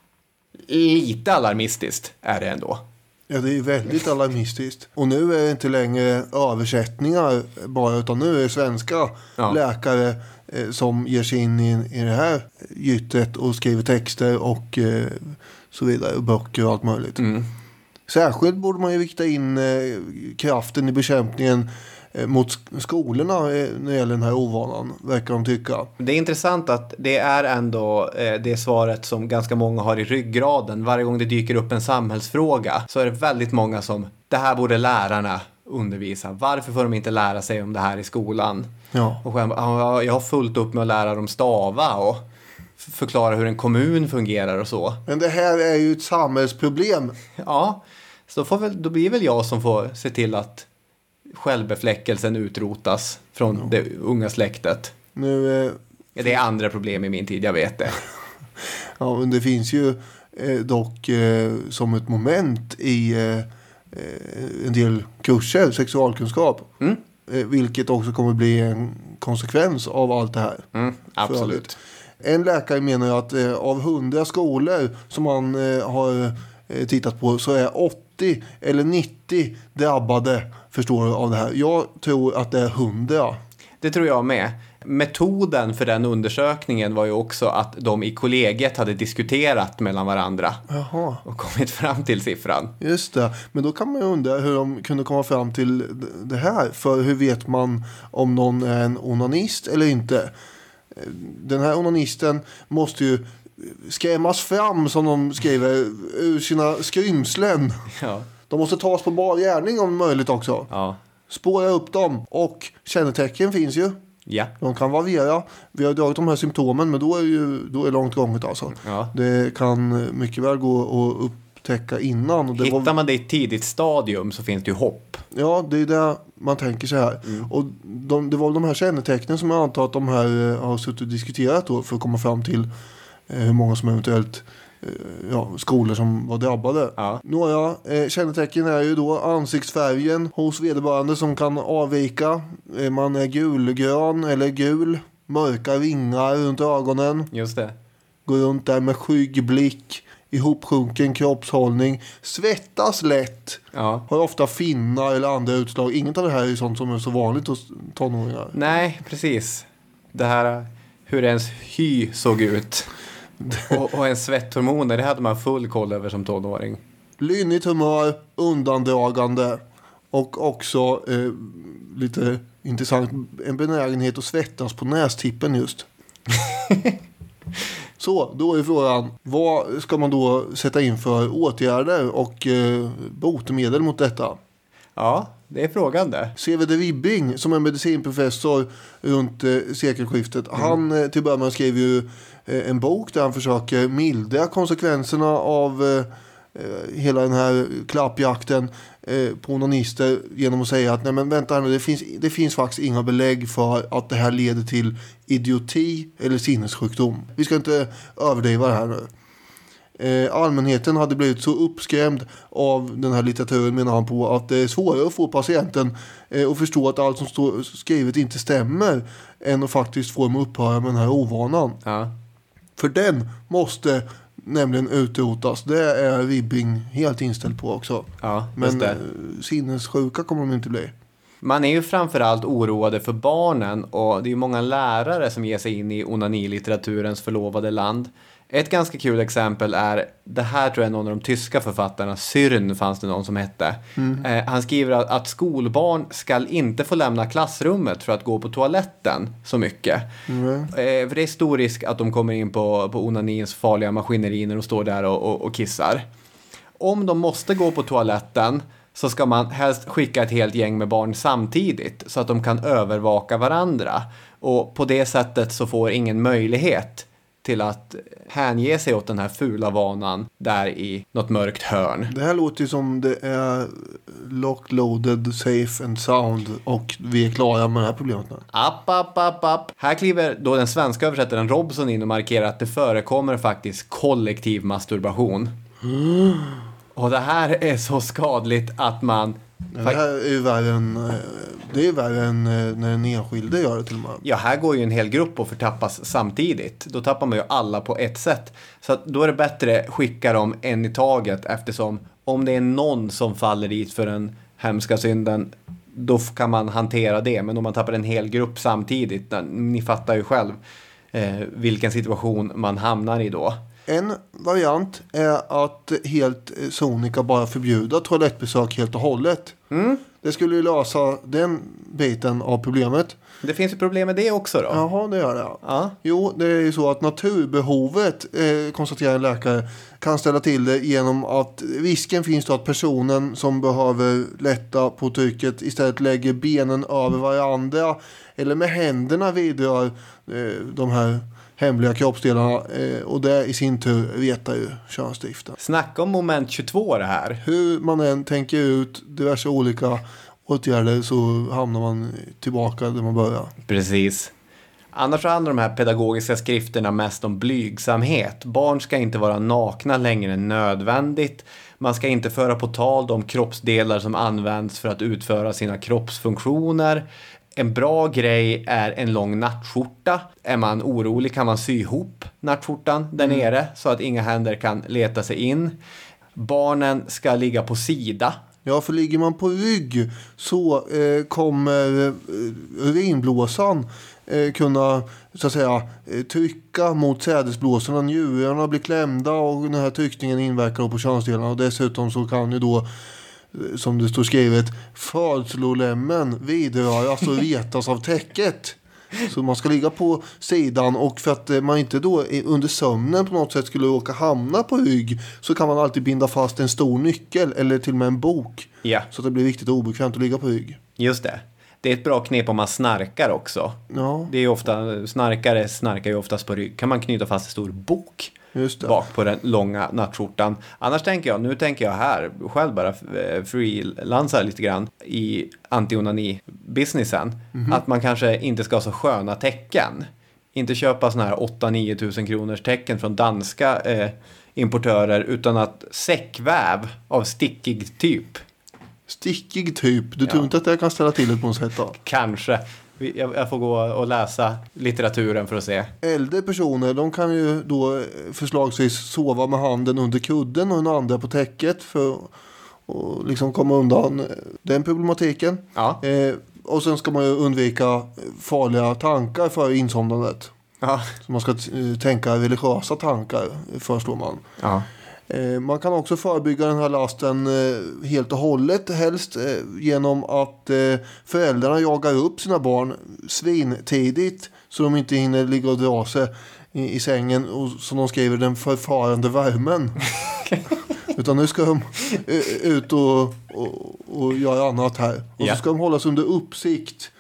Lite alarmistiskt är det ändå. Ja, det är väldigt alarmistiskt. Och nu är det inte längre översättningar bara, utan nu är det svenska läkare som ger sig in i det här gyttret och skriver texter och så vidare, och böcker och allt möjligt. Särskilt borde man ju vikta in kraften i bekämpningen mot skolorna när det gäller den här ovanan, verkar de tycka. Det är intressant att det är ändå det svaret som ganska många har i ryggraden. Varje gång det dyker upp en samhällsfråga så är det väldigt många som, det här borde lärarna undervisa. Varför får de inte lära sig om det här i skolan? Ja. Och jag har fullt upp med att lära dem stava och förklara hur en kommun fungerar och så. Men det här är ju ett samhällsproblem. Ja, så då blir väl jag som får se till att självbefläckelsen utrotas från det unga släktet. Det är andra problem i min tid, jag vet det. Ja, men det finns ju dock som ett moment i en del kurser, sexualkunskap. Vilket också kommer bli en konsekvens av allt det här. Absolut. En läkare menar ju att av 100 skolor som man har tittat på så är 80 eller 90 drabbade, förstår du, av det här. Jag tror att det är 100. Det tror jag med. Metoden för den undersökningen var ju också att de i kollegiet hade diskuterat mellan varandra. Jaha. Och kommit fram till siffran. Just det. Men då kan man ju undra hur de kunde komma fram till det här. För hur vet man om någon är en onanist eller inte? Den här onanisten måste ju skrämmas fram, som de skriver, ur sina skrymslen. Ja. De måste tas på bar gärning om möjligt också. Ja. Spåra upp dem. Och kännetecken finns ju. Ja. De kan variera. Vi har dragit de här symptomen, men då är det långt gånget alltså. Ja. Det kan mycket väl gå att upptäcka innan. Och det hittar man det i ett tidigt stadium så finns det ju hopp. Ja, det är det man tänker så här. Och det var de här kännetecknen som jag antar att de här har suttit och diskuterat då för att komma fram till hur många som eventuellt skolor som var drabbade. Ja. Några kännetecken är ju då ansiktsfärgen hos vederbörande som kan avvika. Man är gulgrön eller gul. Mörka vingar runt ögonen. Just det. Går runt där med skygg blick. Ihopsjunken kroppshållning. Svettas lätt. Ja. Har ofta finnar eller andra utslag. Inget av det här är sånt som är så vanligt hos tonåringar. Nej, precis. Det här hur ens hy såg ut. och en svetthormoner, det hade man full koll över som tonåring. Lynnigt humör, undandragande och också lite intressant, en benägenhet att svettas på nästippen just. Så, då är frågan, vad ska man då sätta in för åtgärder och botemedel mot detta? Ja, det är frågan det. C.V.D. Ribbing, som är medicinprofessor runt sekelskiftet, han till början skriver ju en bok där han försöker mildra konsekvenserna av hela den här klappjakten på onanister genom att säga att nej men vänta nu, det finns faktiskt inga belägg för att det här leder till idioti eller sinnessjukdom. Vi ska inte överdriva det här nu. Allmänheten hade blivit så uppskrämd av den här litteraturen, menar han på, att det är svårare att få patienten att förstå att allt som står skrivet inte stämmer än att faktiskt få dem att upphöra med den här ovanan. Ja. För den måste nämligen utrotas. Det är Ribbing helt inställd på också. Ja, men det. sinnessjuka kommer de inte bli. Man är ju framförallt oroade för barnen och det är ju många lärare som ger sig in i onanilitteraturens förlovade land. Ett ganska kul exempel är, det här tror jag är någon av de tyska författarna, Syrn fanns det någon som hette. Han skriver att skolbarn ska inte få lämna klassrummet för att gå på toaletten så mycket. För det är stor risk att de kommer in på onanins farliga maskineri när de står där och kissar. Om de måste gå på toaletten så ska man helst skicka ett helt gäng med barn samtidigt så att de kan övervaka varandra. Och på det sättet så får ingen möjlighet till att hänge sig åt den här fula vanan där i något mörkt hörn. Det här låter ju som det är locked, loaded, safe and sound och vi är klara med det här problemet nu. App. Här kliver då den svenska översättaren Robson in och markerar att det förekommer faktiskt kollektiv masturbation. Och det här är så skadligt att man... Det här är ju värre än, det är värre än när en enskilde gör det till och med. Ja, här går ju en hel grupp och förtappas samtidigt. Då tappar man ju alla på ett sätt. Så att då är det bättre skicka dem en i taget, eftersom om det är någon som faller dit för den hemska synden, då kan man hantera det. Men om man tappar en hel grupp samtidigt, ni fattar ju själv vilken situation man hamnar i då. En variant är att helt sonika bara förbjuda toalettbesök helt och hållet. Det skulle ju lösa den biten av problemet. Det finns ju problem med det också då. Jaha, det gör det. Ja. Jo, det är ju så att naturbehovet, konstaterar en läkare, kan ställa till det genom att risken finns då att personen som behöver lätta på trycket istället lägger benen över varandra eller med händerna vidrör de här hemliga kroppsdelarna och det i sin tur retar ju könsdriften. Snacka om moment 22 det här. Hur man än tänker ut diverse olika åtgärder så hamnar man tillbaka där man börjar. Precis. Annars handlar de här pedagogiska skrifterna mest om blygsamhet. Barn ska inte vara nakna längre än nödvändigt. Man ska inte föra på tal de kroppsdelar som används för att utföra sina kroppsfunktioner. En bra grej är en lång nattskjorta. Är man orolig kan man sy ihop nattskjortan där nere så att inga händer kan leta sig in. Barnen ska ligga på sida. Ja, för ligger man på rygg så kommer urinblåsan kunna så att säga trycka mot sädesblåsorna. Njurarna blir klämda och den här tryckningen inverkar på könsdelarna. Och dessutom så kan ju då, som det står skrivet, födslolämmen vidröras och retas av täcket. Så man ska ligga på sidan, och för att man inte då under sömnen på något sätt skulle råka hamna på rygg så kan man alltid binda fast en stor nyckel eller till och med en bok. Ja. Så att det blir riktigt obekvämt att ligga på rygg. Just det. Det är ett bra knep om man snarkar också. Ja. Det är ju ofta, snarkare snarkar ju oftast på rygg. Kan man knyta fast en stor bok Just det. bak på den långa nattskjortan. Annars tänker jag här själv bara freelansar lite grann i anti-onani-businessen. Att man kanske inte ska ha så sköna tecken. Inte köpa såna här 8-9 tusen kronors tecken från danska importörer, utan att säckväv av stickig typ. Stickig typ. Du tror inte att det kan ställa till det på något sätt då? Kanske. Jag får gå och läsa litteraturen för att se. Äldre personer, de kan ju då förslagsvis sova med handen under kudden och den andra på täcket för att liksom komma undan den problematiken. Ja. Och sen ska man ju undvika farliga tankar för insomnandet. Ja. Så man ska tänka religiösa tankar, föreslår man. Ja. Man kan också förebygga den här lasten helt och hållet, helst genom att föräldrarna jagar upp sina barn svintidigt så de inte hinner ligga och dra sig i sängen och, som de skriver, den förfarande värmen. Utan nu ska de ut och göra annat här. Och så ska de hållas under uppsikt.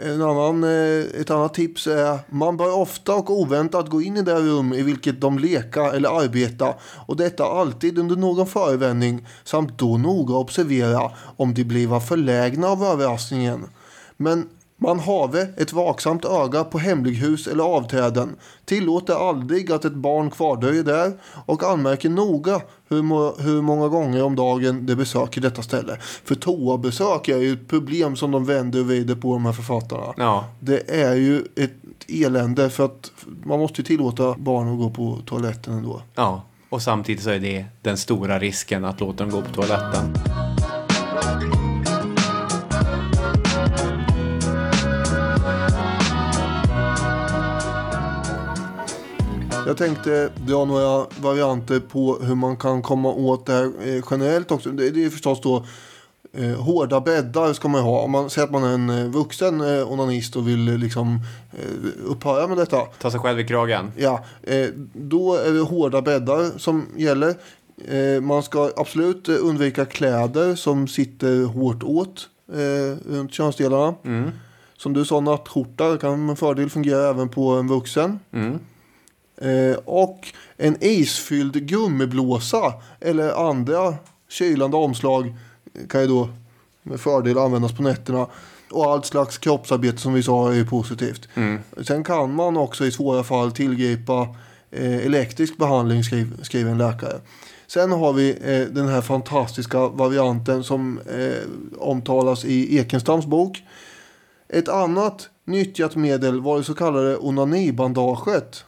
Ett annat tips är: man bör ofta och oväntat gå in i det rum i vilket de leka eller arbeta, och detta alltid under någon förevändning, samt då noga observera om de blir förlägna av överraskningen. Men man have ett vaksamt öga på hemlighus eller avträden, tillåter aldrig att ett barn kvardröjer där, och anmärker noga hur många gånger om dagen det besöker detta ställe. För toabesök är ju ett problem som de vänder och vrider på, de här författarna. Ja. Det är ju ett elände, för att man måste ju tillåta barn att gå på toaletten ändå. Ja, och samtidigt så är det den stora risken att låta dem gå på toaletten. Jag tänkte dra några varianter på hur man kan komma åt det här generellt också. Det är förstås då hårda bäddar ska man ha. Om man säger att man är en vuxen onanist och vill liksom upphöra med detta. Ta sig själv i kragen. Ja, då är det hårda bäddar som gäller. Man ska absolut undvika kläder som sitter hårt åt runt könsdelarna. Som du sa, nattskjorta kan med fördel fungera även på en vuxen. Och en isfylld gummiblåsa eller andra kylande omslag kan ju då med fördel användas på nätterna. Och allt slags kroppsarbete som vi sa är positivt. Sen kan man också i svåra fall tillgripa elektrisk behandling, skriver en läkare. Sen har vi den här fantastiska varianten som omtalas i Ekenstams bok. Ett annat nyttjat medel var det så kallade onanibandaget.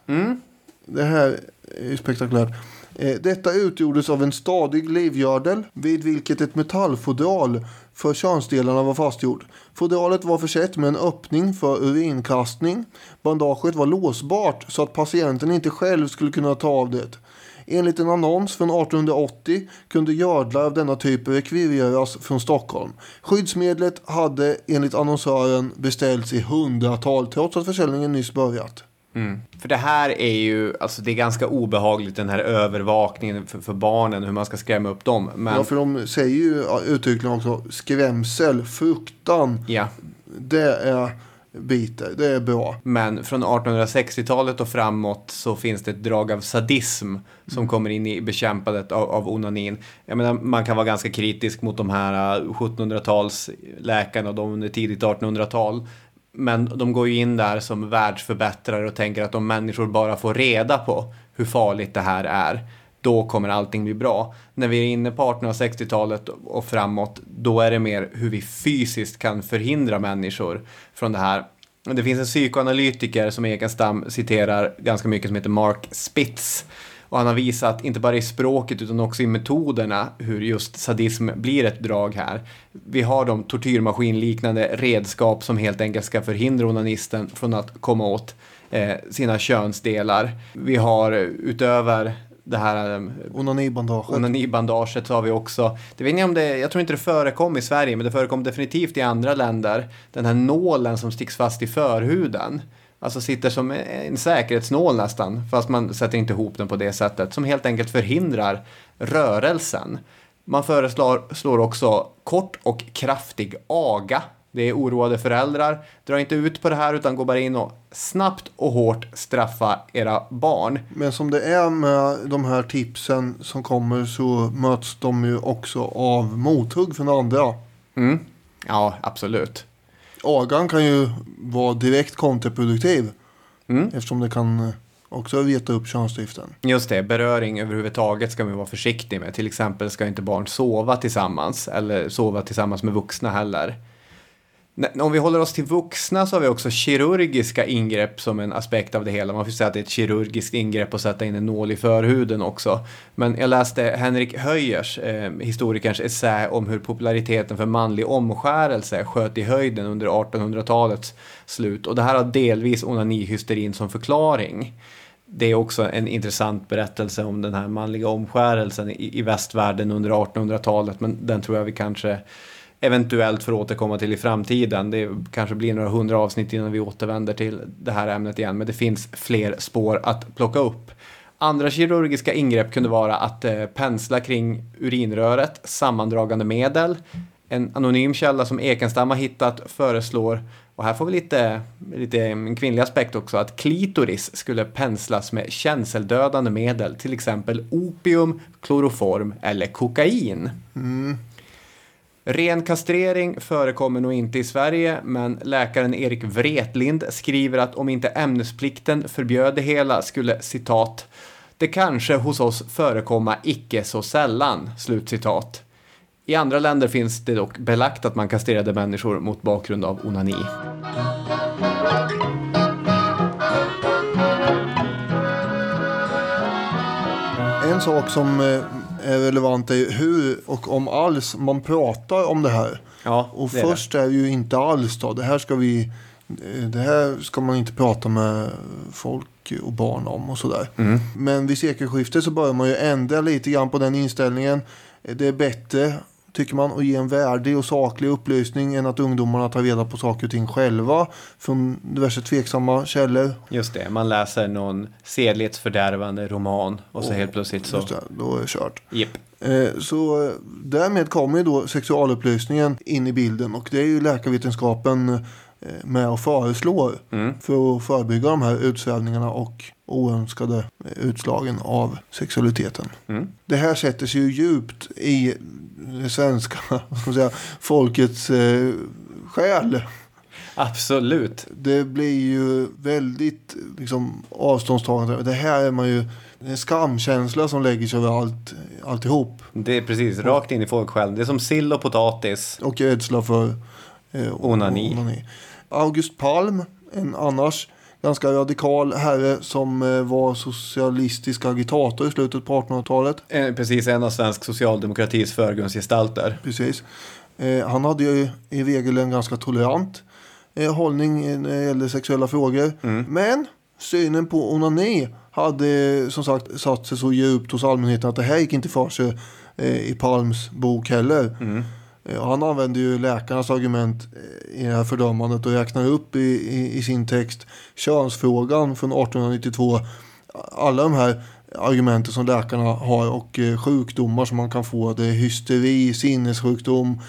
Det här är spektakulärt. Detta utgjordes av en stadig livgördel vid vilket ett metallfodral för könsdelarna var fastgjort. Fodralet var försett med en öppning för urinkastning. Bandaget var låsbart så att patienten inte själv skulle kunna ta av det. Enligt en annons från 1880 kunde gördlar av denna typ rekvireras från Stockholm. Skyddsmedlet hade enligt annonsören beställts i 100-tal trots att försäljningen nyss börjat. För det här är ju, alltså det är ganska obehagligt, den här övervakningen för barnen, hur man ska skrämma upp dem. Men... Ja, för de säger ju uttryckligen också skrämsel, fruktan. Ja. Det är biter, det är bra. Men från 1860-talet och framåt så finns det ett drag av sadism som kommer in i bekämpandet av onanin. Jag menar, man kan vara ganska kritisk mot de här 1700-tals läkarna och de under tidigt 1800-tal. Men de går ju in där som världsförbättrare och tänker att om människor bara får reda på hur farligt det här är, då kommer allting bli bra. När vi är inne på 1860-talet och framåt, då är det mer hur vi fysiskt kan förhindra människor från det här. Det finns en psykoanalytiker som Ekenstam citerar ganska mycket som heter Mark Spitz. Och han har visat, inte bara i språket utan också i metoderna, hur just sadism blir ett drag här. Vi har de tortyrmaskinliknande redskap som helt enkelt ska förhindra onanisten från att komma åt sina könsdelar. Vi har utöver det här onanibandaget så har vi också, det vet inte om det, jag tror inte det förekom i Sverige, men det förekom definitivt i andra länder, den här nålen som sticks fast i förhuden. Alltså sitter som en säkerhetsnål nästan, fast man sätter inte ihop den på det sättet, som helt enkelt förhindrar rörelsen. Man föreslår också kort och kraftig aga. Det är oroade föräldrar. Dra inte ut på det här utan gå bara in och snabbt och hårt straffa era barn. Men som det är med de här tipsen som kommer så möts de ju också av mothugg från andra. Ja, absolut. Agan kan ju vara direkt kontraproduktiv eftersom det kan också veta upp könsdriften. Just det, beröring överhuvudtaget ska man vara försiktig med. Till exempel ska inte barn sova tillsammans eller sova tillsammans med vuxna heller. Om vi håller oss till vuxna så har vi också kirurgiska ingrepp som en aspekt av det hela. Man får säga att det är ett kirurgiskt ingrepp att sätta in en nål i förhuden också. Men jag läste Henrik Höjers, historikerns essä om hur populariteten för manlig omskärelse sköt i höjden under 1800-talets slut. Och det här har delvis onanihysterin som förklaring. Det är också en intressant berättelse om den här manliga omskärelsen i västvärlden under 1800-talet. Men den tror jag vi kanske eventuellt får återkomma till i framtiden. Det kanske blir några 100 avsnitt innan vi återvänder till det här ämnet igen. Men det finns fler spår att plocka upp. Andra kirurgiska ingrepp kunde vara att pensla kring urinröret, sammandragande medel. En anonym källa som Ekenstam har hittat föreslår, och här får vi lite en kvinnlig aspekt också, att klitoris skulle penslas med känseldödande medel. Till exempel opium, kloroform eller kokain. Ren kastrering förekommer nog inte i Sverige, men läkaren Erik Wretlind skriver att om inte ämnesplikten förbjöd det hela skulle, citat, det kanske hos oss förekomma icke så sällan, slutcitat. I andra länder finns det dock belagt att man kastrerade människor mot bakgrund av onani. En sak som är relevant är hur och om alls man pratar om det här. Ja, och först är ju inte alls då. Det här ska man inte prata med folk och barn om och sådär. Men vid sekelskiftet så börjar man ju ändra lite grann på den inställningen. Det är bättre, tycker man, att ge en värdig och saklig upplysning än att ungdomarna tar reda på saker och ting själva från diverse tveksamma källor. Just det, man läser någon sedlighetsfördärvande roman och så helt plötsligt så... Just det, då är det kört. Japp. Så därmed kommer ju då sexualupplysningen in i bilden, och det är ju läkarvetenskapen med och föreslår för att förebygga de här utsvävningarna och oönskade utslagen av sexualiteten. Det här sätter sig ju djupt i det svenska folkets själ. Absolut. Det blir ju väldigt avståndstagande. Det här är man ju, en skamkänsla som lägger sig över alltihop. Det är precis rakt in i folksjälen. Det är som sill och potatis. Och rädsla för onani. August Palm, en annars ganska radikal herre som var socialistisk agitator i slutet på 1800-talet. Precis, en av svensk socialdemokratis förgrundsgestalter. Precis. Han hade ju i regel en ganska tolerant hållning när det gällde sexuella frågor. Men synen på onani hade som sagt satt sig så djupt hos allmänheten att det här gick inte för sig i Palms bok heller. Han använde ju läkarnas argument i det här fördömandet och räknar upp i sin text könsfrågan från 1892. Alla de här argumenten som läkarna har och sjukdomar som man kan få. Det är hysteri, sinnessjukdom,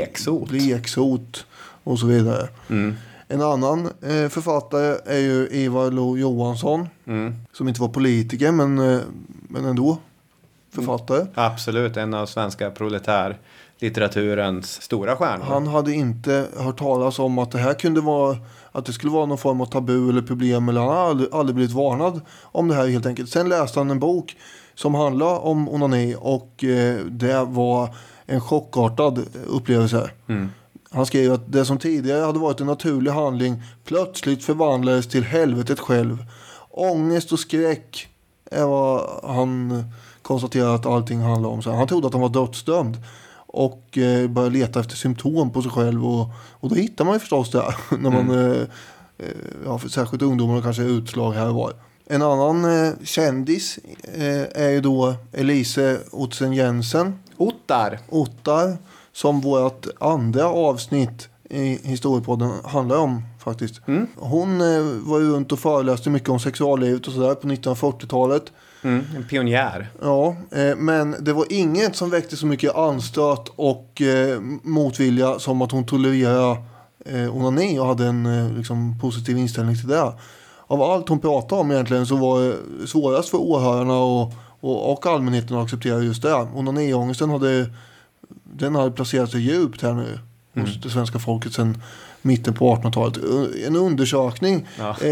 bleksot och så vidare. En annan författare är ju Ivar Lo-Johansson som inte var politiker men ändå författare. Absolut, en av svenska proletärlitteraturens stora stjärnor. Han hade inte hört talas om att det här kunde vara, att det skulle vara någon form av tabu eller problem, eller han har aldrig blivit varnad om det här helt enkelt. Sen läste han en bok som handlar om onani och det var en chockartad upplevelse. Han skrev att det som tidigare hade varit en naturlig handling plötsligt förvandlades till helvetet själv. Ångest och skräck är vad han konstaterade att allting handlar om. Så han trodde att han var dödsdömd och började leta efter symptom på sig själv. Och då hittar man ju förstås det när man, särskilt ungdomar kanske utslag här och var. En annan kändis är ju då Elise Ottsen-Jensen. Ottar, som vårt andra avsnitt i historiepodden handlar om faktiskt. Hon var ju runt och föreläste mycket om sexuallivet och sådär på 1940-talet. En pionjär. Ja, men det var inget som väckte så mycket anstöt och motvilja som att hon tolererade onani och hade en positiv inställning till det. Av allt hon pratade om egentligen så var det svårast för åhörarna och allmänheten att acceptera just det. Onaniångesten hade placerat sig djupt här nu hos det svenska folket sedan mitten på 1800-talet. En undersökning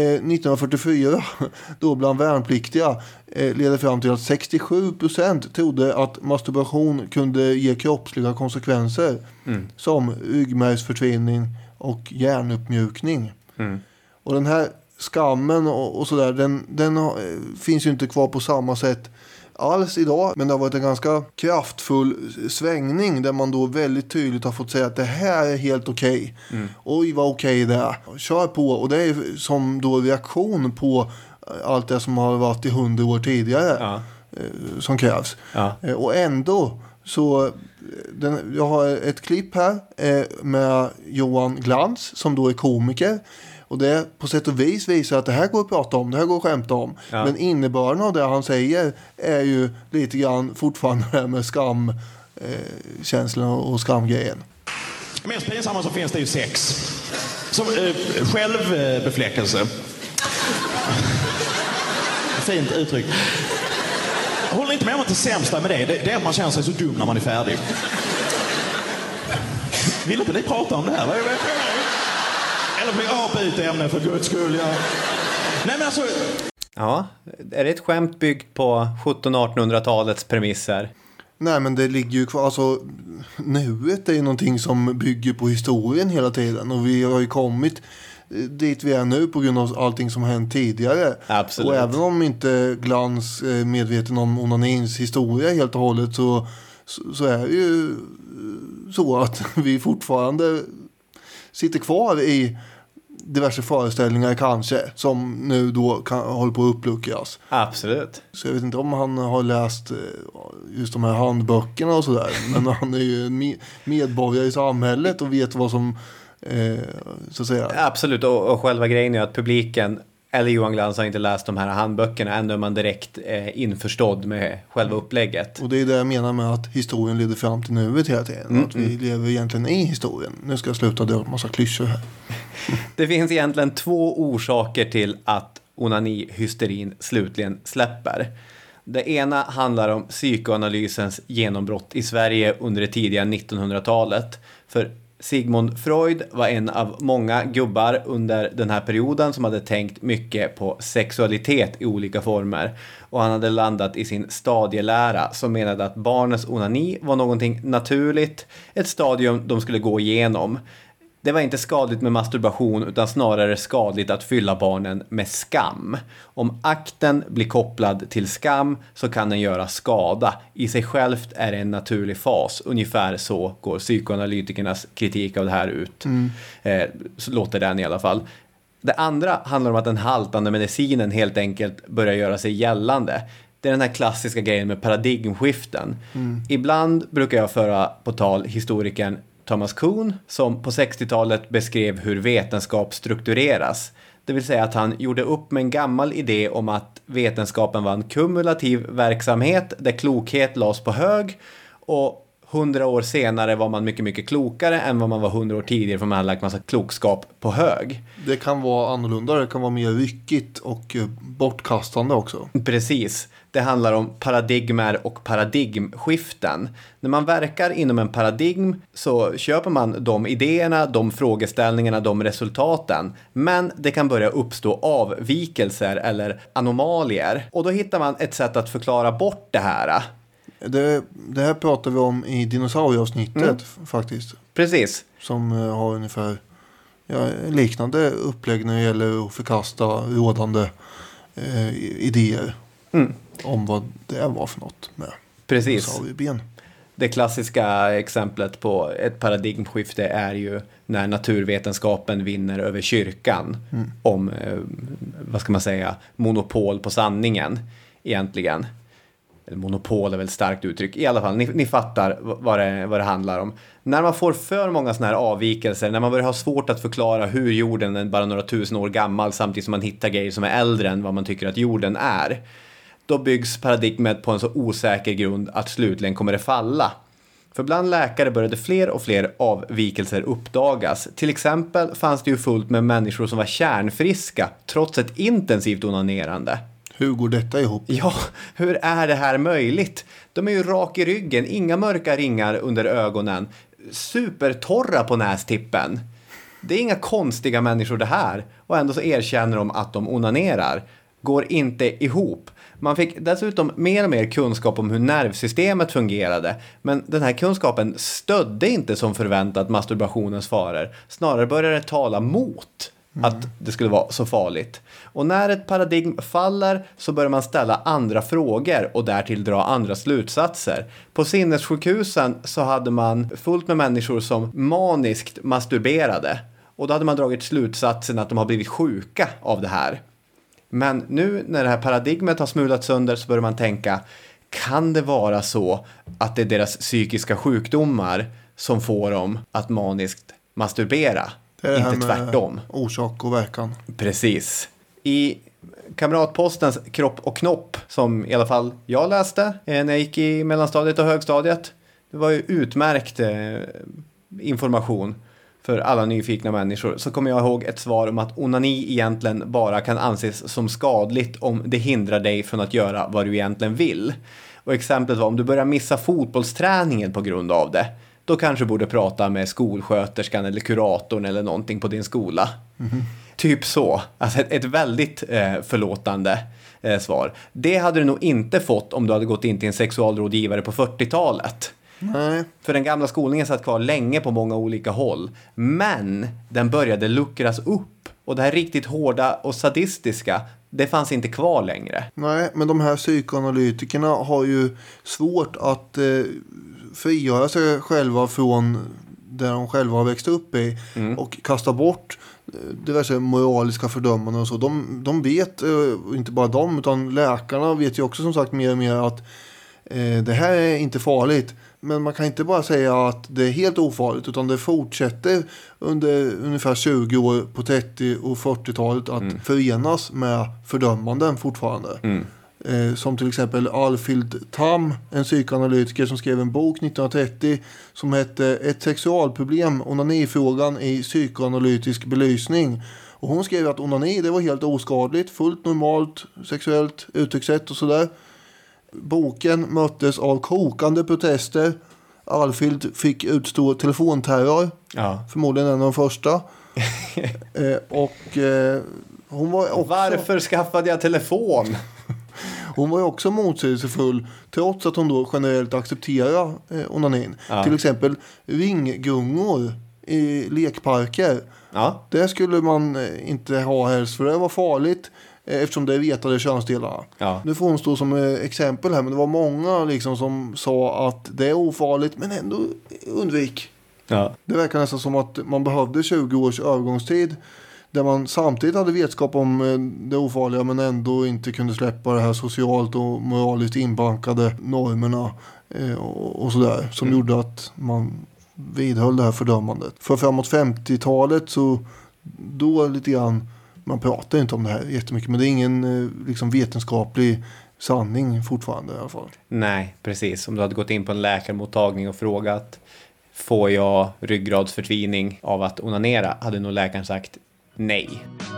1944 då bland värnpliktiga leder fram till att 67% trodde att masturbation kunde ge kroppsliga konsekvenser som ryggmärgsförtvinning och hjärnuppmjukning. Och den här skammen och sådär, den finns ju inte kvar på samma sätt alls idag, men det har varit en ganska kraftfull svängning där man då väldigt tydligt har fått säga att det här är helt okej. Oj, vad okej det är. Kör på, och det är som då reaktion på allt det som har varit i 100 år tidigare som krävs. Och ändå så jag har ett klipp här med Johan Glans som då är komiker. Och det på sätt och vis visar att det här går att prata om, det här går att skämta om. Men innebörden av det han säger är ju lite grann fortfarande det här med skamkänslan och skamgrejen. Mest pinsamma som finns det är ju sex. Som självbefläckelse. Fint uttryck. Håller inte med om att det sämsta med det är att man känner sig så dum när man är färdig. Vill inte ni prata om det här? Eller blir avbyta ämne för guds skull. Nej, men alltså... Ja, är det ett skämt byggt på 1700-1800-talets premisser? Nej, men det ligger ju kvar. Alltså, nuet är ju någonting som bygger på historien hela tiden. Och vi har ju kommit dit vi är nu på grund av allting som hänt tidigare. Absolut. Och även om inte Glans är medveten om onanins historia helt och hållet så är det ju så att vi fortfarande sitter kvar i diverse föreställningar kanske, som nu då håller på att uppluckras. Absolut. Så jag vet inte om han har läst just de här handböckerna och sådär. Men han är ju en medborgare i samhället och vet vad som, så att säga. Absolut, och själva grejen är att publiken eller Johan Glans har inte läst de här handböckerna. Ändå är man direkt införstådd med själva upplägget. Och det är det jag menar med att historien leder fram till nuet hela tiden. Att vi lever egentligen i historien. Nu ska jag sluta dra en massa klyschor här. Det finns egentligen 2 orsaker till att onani-hysterin slutligen släpper. Det ena handlar om psykoanalysens genombrott i Sverige under det tidiga 1900-talet. För Sigmund Freud var en av många gubbar under den här perioden som hade tänkt mycket på sexualitet i olika former. Och han hade landat i sin stadielära som menade att barnens onani var någonting naturligt, ett stadium de skulle gå igenom. Det var inte skadligt med masturbation utan snarare skadligt att fylla barnen med skam. Om akten blir kopplad till skam så kan den göra skada. I sig självt är det en naturlig fas. Ungefär så går psykoanalytikernas kritik av det här ut. Så låter den i alla fall. Det andra handlar om att den haltande medicinen helt enkelt börjar göra sig gällande. Det är den här klassiska grejen med paradigmskiften. Ibland brukar jag föra på tal historikern Thomas Kuhn, som på 60-talet beskrev hur vetenskap struktureras. Det vill säga att han gjorde upp med en gammal idé om att vetenskapen var en kumulativ verksamhet där klokhet lades på hög, och 100 år senare var man mycket, mycket klokare än vad man var 100 år tidigare, för man hade lagt massa klokskap på hög. Det kan vara annorlunda, det kan vara mer ryckigt och bortkastande också. Precis. Det handlar om paradigmer och paradigmskiften. När man verkar inom en paradigm så köper man de idéerna, de frågeställningarna, de resultaten. Men det kan börja uppstå avvikelser eller anomalier. Och då hittar man ett sätt att förklara bort det här. Det här pratar vi om i dinosaurieavsnittet faktiskt. Precis. Som har ungefär liknande upplägg när det gäller att förkasta rådande idéer. Om vad det var för något med dinosaurieben. Det klassiska exemplet på ett paradigmskifte är ju när naturvetenskapen vinner över kyrkan om, vad ska man säga, monopol på sanningen egentligen. Eller monopol är väl ett starkt uttryck. I alla fall, ni fattar vad det handlar om. När man får för många såna här avvikelser, när man börjar ha svårt att förklara hur jorden är bara några tusen år gammal samtidigt som man hittar grejer som är äldre än vad man tycker att jorden är, då byggs paradigmet på en så osäker grund att slutligen kommer det falla. För bland läkare började fler och fler avvikelser uppdagas. Till exempel fanns det ju fullt med människor som var kärnfriska trots ett intensivt onanerande. Hur går detta ihop? Ja, hur är det här möjligt? De är ju rak i ryggen, inga mörka ringar under ögonen, supertorra på nästippen. Det är inga konstiga människor det här, och ändå så erkänner de att de onanerar. Går inte ihop. Man fick dessutom mer och mer kunskap om hur nervsystemet fungerade, men den här kunskapen stödde inte som förväntat masturbationens faror. Snarare började det tala mot att det skulle vara så farligt. Och när ett paradigm faller så börjar man ställa andra frågor och därtill dra andra slutsatser. På sinnessjukhusen så hade man fullt med människor som maniskt masturberade. Och då hade man dragit slutsatsen att de har blivit sjuka av det här. Men nu när det här paradigmet har smulat sönder så börjar man tänka, kan det vara så att det är deras psykiska sjukdomar som får dem att maniskt masturbera? Det är inte tvärtom. Orsak och verkan. Precis. I Kamratpostens Kropp och knopp, som i alla fall jag läste när jag gick i mellanstadiet och högstadiet, det var ju utmärkt information för alla nyfikna människor, så kommer jag ihåg ett svar om att onani egentligen bara kan anses som skadligt om det hindrar dig från att göra vad du egentligen vill. Och exemplet var, om du börjar missa fotbollsträningen på grund av det, då kanske du borde prata med skolsköterskan eller kuratorn eller någonting på din skola. Typ så. Alltså ett väldigt förlåtande svar. Det hade du nog inte fått om du hade gått in till en sexualrådgivare på 40-talet. Nej. För den gamla skolningen satt kvar länge på många olika håll. Men den började luckras upp. Och det här riktigt hårda och sadistiska, det fanns inte kvar längre. Nej, men de här psykoanalytikerna har ju svårt att frigöra sig själva från där de själva har växt upp i och kasta bort diverse moraliska fördömanden och så. De vet, inte bara de, utan läkarna vet ju också som sagt mer och mer att det här är inte farligt. Men man kan inte bara säga att det är helt ofarligt, utan det fortsätter under ungefär 20 år på 30- och 40-talet att förenas med fördömanden fortfarande. Som till exempel Alfhild Tam, en psykoanalytiker som skrev en bok 1930 som hette Ett sexualproblem, onanifrågan i psykoanalytisk belysning. Och hon skrev att onani, det var helt oskadligt, fullt normalt sexuellt uttryckssätt och sådär. Boken möttes av kokande protester. Alfhild fick utstå telefonterror. Ja. Förmodligen en av de första. Hon var också... Varför skaffade jag telefon? Hon var ju också motsägelsefull, trots att hon då generellt accepterade onanin. Ja. Till exempel ringgungor i lekparker. Ja. Det skulle man inte ha helst, för det var farligt eftersom det retade könsdelarna. Ja. Nu får hon stå som exempel här, men det var många liksom som sa att det är ofarligt, men ändå undvik. Ja. Det verkar nästan som att man behövde 20 års övergångstid där man samtidigt hade vetskap om det ofarliga men ändå inte kunde släppa det här socialt och moraliskt inbankade normerna och sådär, som gjorde att man vidhöll det här fördömandet. För framåt 50-talet så då lite grann, man pratar inte om det här jättemycket, men det är ingen liksom vetenskaplig sanning fortfarande i alla fall. Nej, precis. Om du hade gått in på en läkarmottagning och frågat, får jag ryggradsförtvining av att onanera, hade nog läkaren sagt nej.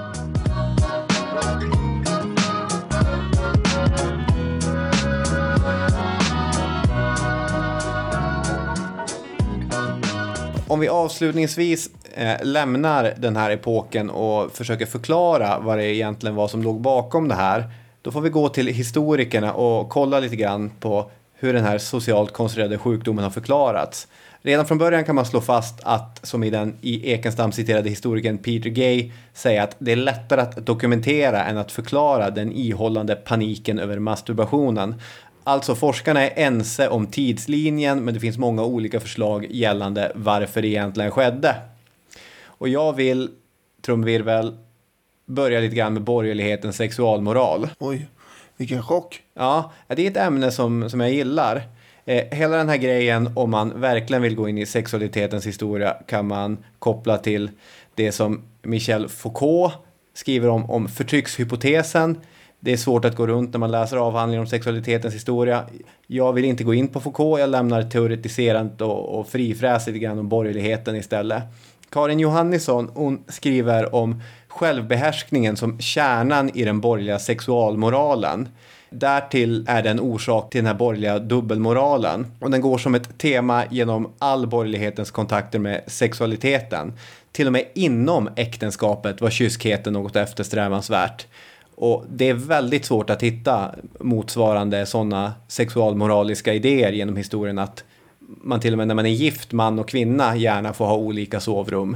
Om vi avslutningsvis lämnar den här epoken och försöker förklara vad det egentligen var som låg bakom det här, då får vi gå till historikerna och kolla lite grann på hur den här socialt konstruerade sjukdomen har förklarats. Redan från början kan man slå fast att, som i den i Ekenstam citerade historikern Peter Gay säger, att det är lättare att dokumentera än att förklara den ihållande paniken över masturbationen. Alltså forskarna är ense om tidslinjen, men det finns många olika förslag gällande varför det egentligen skedde. Och jag vill, trumvirvel, börja lite grann med borgerlighetens sexualmoral. Oj, vilken chock. Ja, det är ett ämne som jag gillar. Hela den här grejen, om man verkligen vill gå in i sexualitetens historia, kan man koppla till det som Michel Foucault skriver om förtryckshypotesen. Det är svårt att gå runt när man läser avhandlingar om sexualitetens historia. Jag vill inte gå in på Foucault, jag lämnar teoretiserandet och frifräs lite grann om borgerligheten istället. Karin Johannisson, hon skriver om självbehärskningen som kärnan i den borgerliga sexualmoralen. Därtill är den orsak till den här borgerliga dubbelmoralen. Och den går som ett tema genom all borgerlighetens kontakter med sexualiteten. Till och med inom äktenskapet var kyskheten något eftersträvansvärt. Och det är väldigt svårt att hitta motsvarande sådana sexualmoraliska idéer genom historien, att man till och med när man är gift, man och kvinna, gärna får ha olika sovrum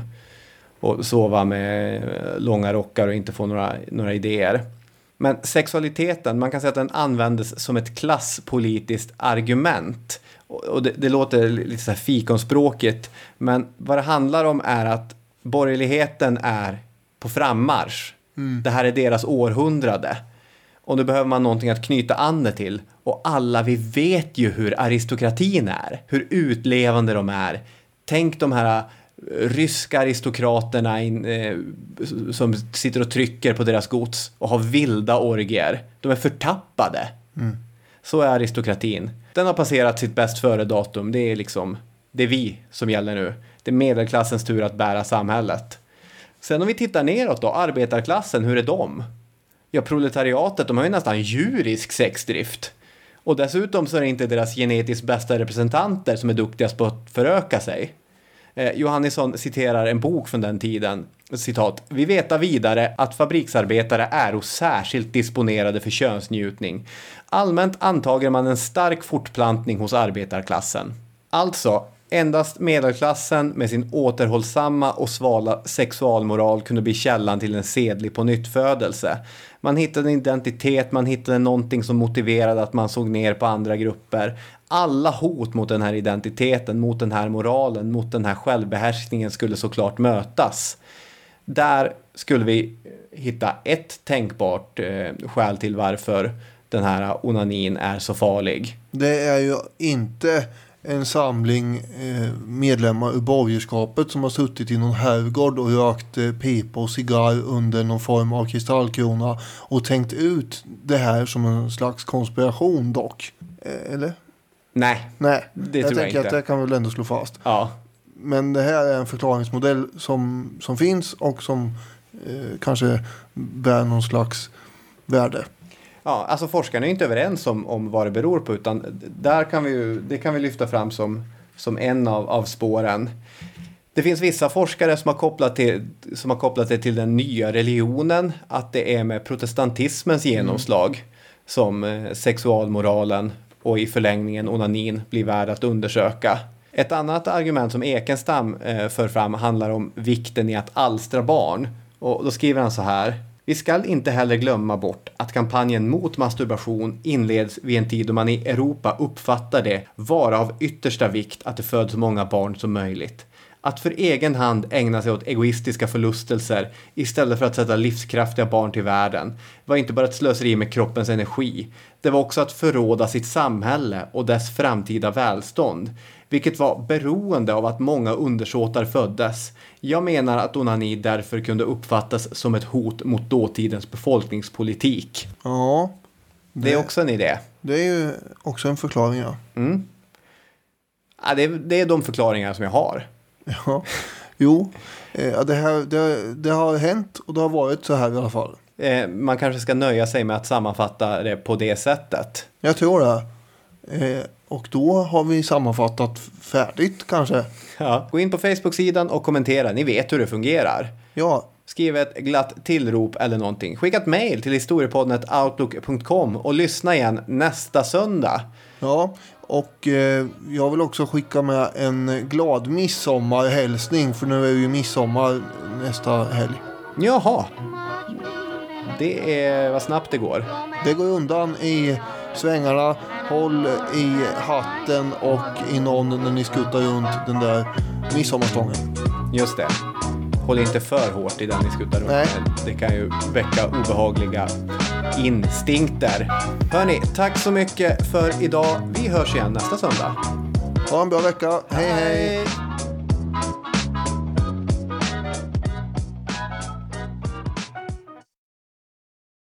och sova med långa rockar och inte få några idéer. Men sexualiteten, man kan säga att den användes som ett klasspolitiskt argument. Och det låter lite så här fikonspråkigt, men vad det handlar om är att borgerligheten är på frammarsch. Det här är deras århundrade. Och nu behöver man någonting att knyta an till. Och alla, vi vet ju hur aristokratin är. Hur utlevande de är. Tänk de här ryska aristokraterna som sitter och trycker på deras gods och har vilda orgier. De är förtappade. Så är aristokratin. Den har passerat sitt bäst före datum. Det är vi som gäller nu. Det är medelklassens tur att bära samhället. Sen om vi tittar neråt då, arbetarklassen, hur är de? Ja, proletariatet, de har ju nästan djurisk sexdrift. Och dessutom så är det inte deras genetiskt bästa representanter som är duktigast på att föröka sig. Johannisson citerar en bok från den tiden. Citat: "Vi veta vidare att fabriksarbetare är särskilt disponerade för könsnjutning. Allmänt antager man en stark fortplantning hos arbetarklassen." Alltså, endast medelklassen med sin återhållsamma och svala sexualmoral kunde bli källan till en sedlig pånyttfödelse. Man hittade en identitet, man hittade någonting som motiverade att man såg ner på andra grupper. Alla hot mot den här identiteten, mot den här moralen, mot den här självbehärskningen skulle såklart mötas. Där skulle vi hitta ett tänkbart skäl till varför den här onanin är så farlig. Det är ju inte en samling medlemmar ur borgerskapet som har suttit i någon herrgård och rökt pipa och cigarr under någon form av kristallkrona och tänkt ut det här som en slags konspiration dock. Eller? Nej, Nej, det jag tror jag tänker inte. att det kan vi väl ändå slå fast. Ja. Men det här är en förklaringsmodell som finns och som kanske bär någon slags värde. Ja, alltså forskarna är inte överens om vad det beror på, utan det kan vi lyfta fram som en av spåren. Det finns vissa forskare som har kopplat det till den nya religionen, att det är med protestantismens genomslag som sexualmoralen och i förlängningen onanin blir värd att undersöka. Ett annat argument som Ekenstam för fram handlar om vikten i att alstra barn. Och då skriver han så här: vi ska inte heller glömma bort att kampanjen mot masturbation inleds vid en tid då man i Europa uppfattar det vara av yttersta vikt att det föds så många barn som möjligt. Att för egen hand ägna sig åt egoistiska förlustelser istället för att sätta livskraftiga barn till världen var inte bara ett slöseri med kroppens energi. Det var också att förråda sitt samhälle och dess framtida välstånd, vilket var beroende av att många undersåtar föddes. Jag menar att onani därför kunde uppfattas som ett hot mot dåtidens befolkningspolitik. Ja. Det är också en idé. Det är ju också en förklaring, ja. Ja, det är de förklaringar som jag har. Ja. Jo, det har hänt och det har varit så här i alla fall. Man kanske ska nöja sig med att sammanfatta det på det sättet. Jag tror det. Och då har vi sammanfattat färdigt kanske. Ja. Gå in på Facebook-sidan och kommentera. Ni vet hur det fungerar. Ja. Skriv ett glatt tillrop eller någonting. Skicka ett mejl till historiepodden@outlook.com och lyssna igen nästa söndag. Ja, och jag vill också skicka med en glad midsommarhälsning, för nu är ju midsommar nästa helg. Jaha. Det är vad snabbt det går. Det går undan i svängarna. Håll i hatten och i någon när ni skuttar runt den där midsommarstången. Just det. Håll inte för hårt i den ni skuttar runt. Nej. Det kan ju väcka obehagliga instinkter. Hörni, tack så mycket för idag. Vi hörs igen nästa söndag. Ha en bra vecka. Hej hej!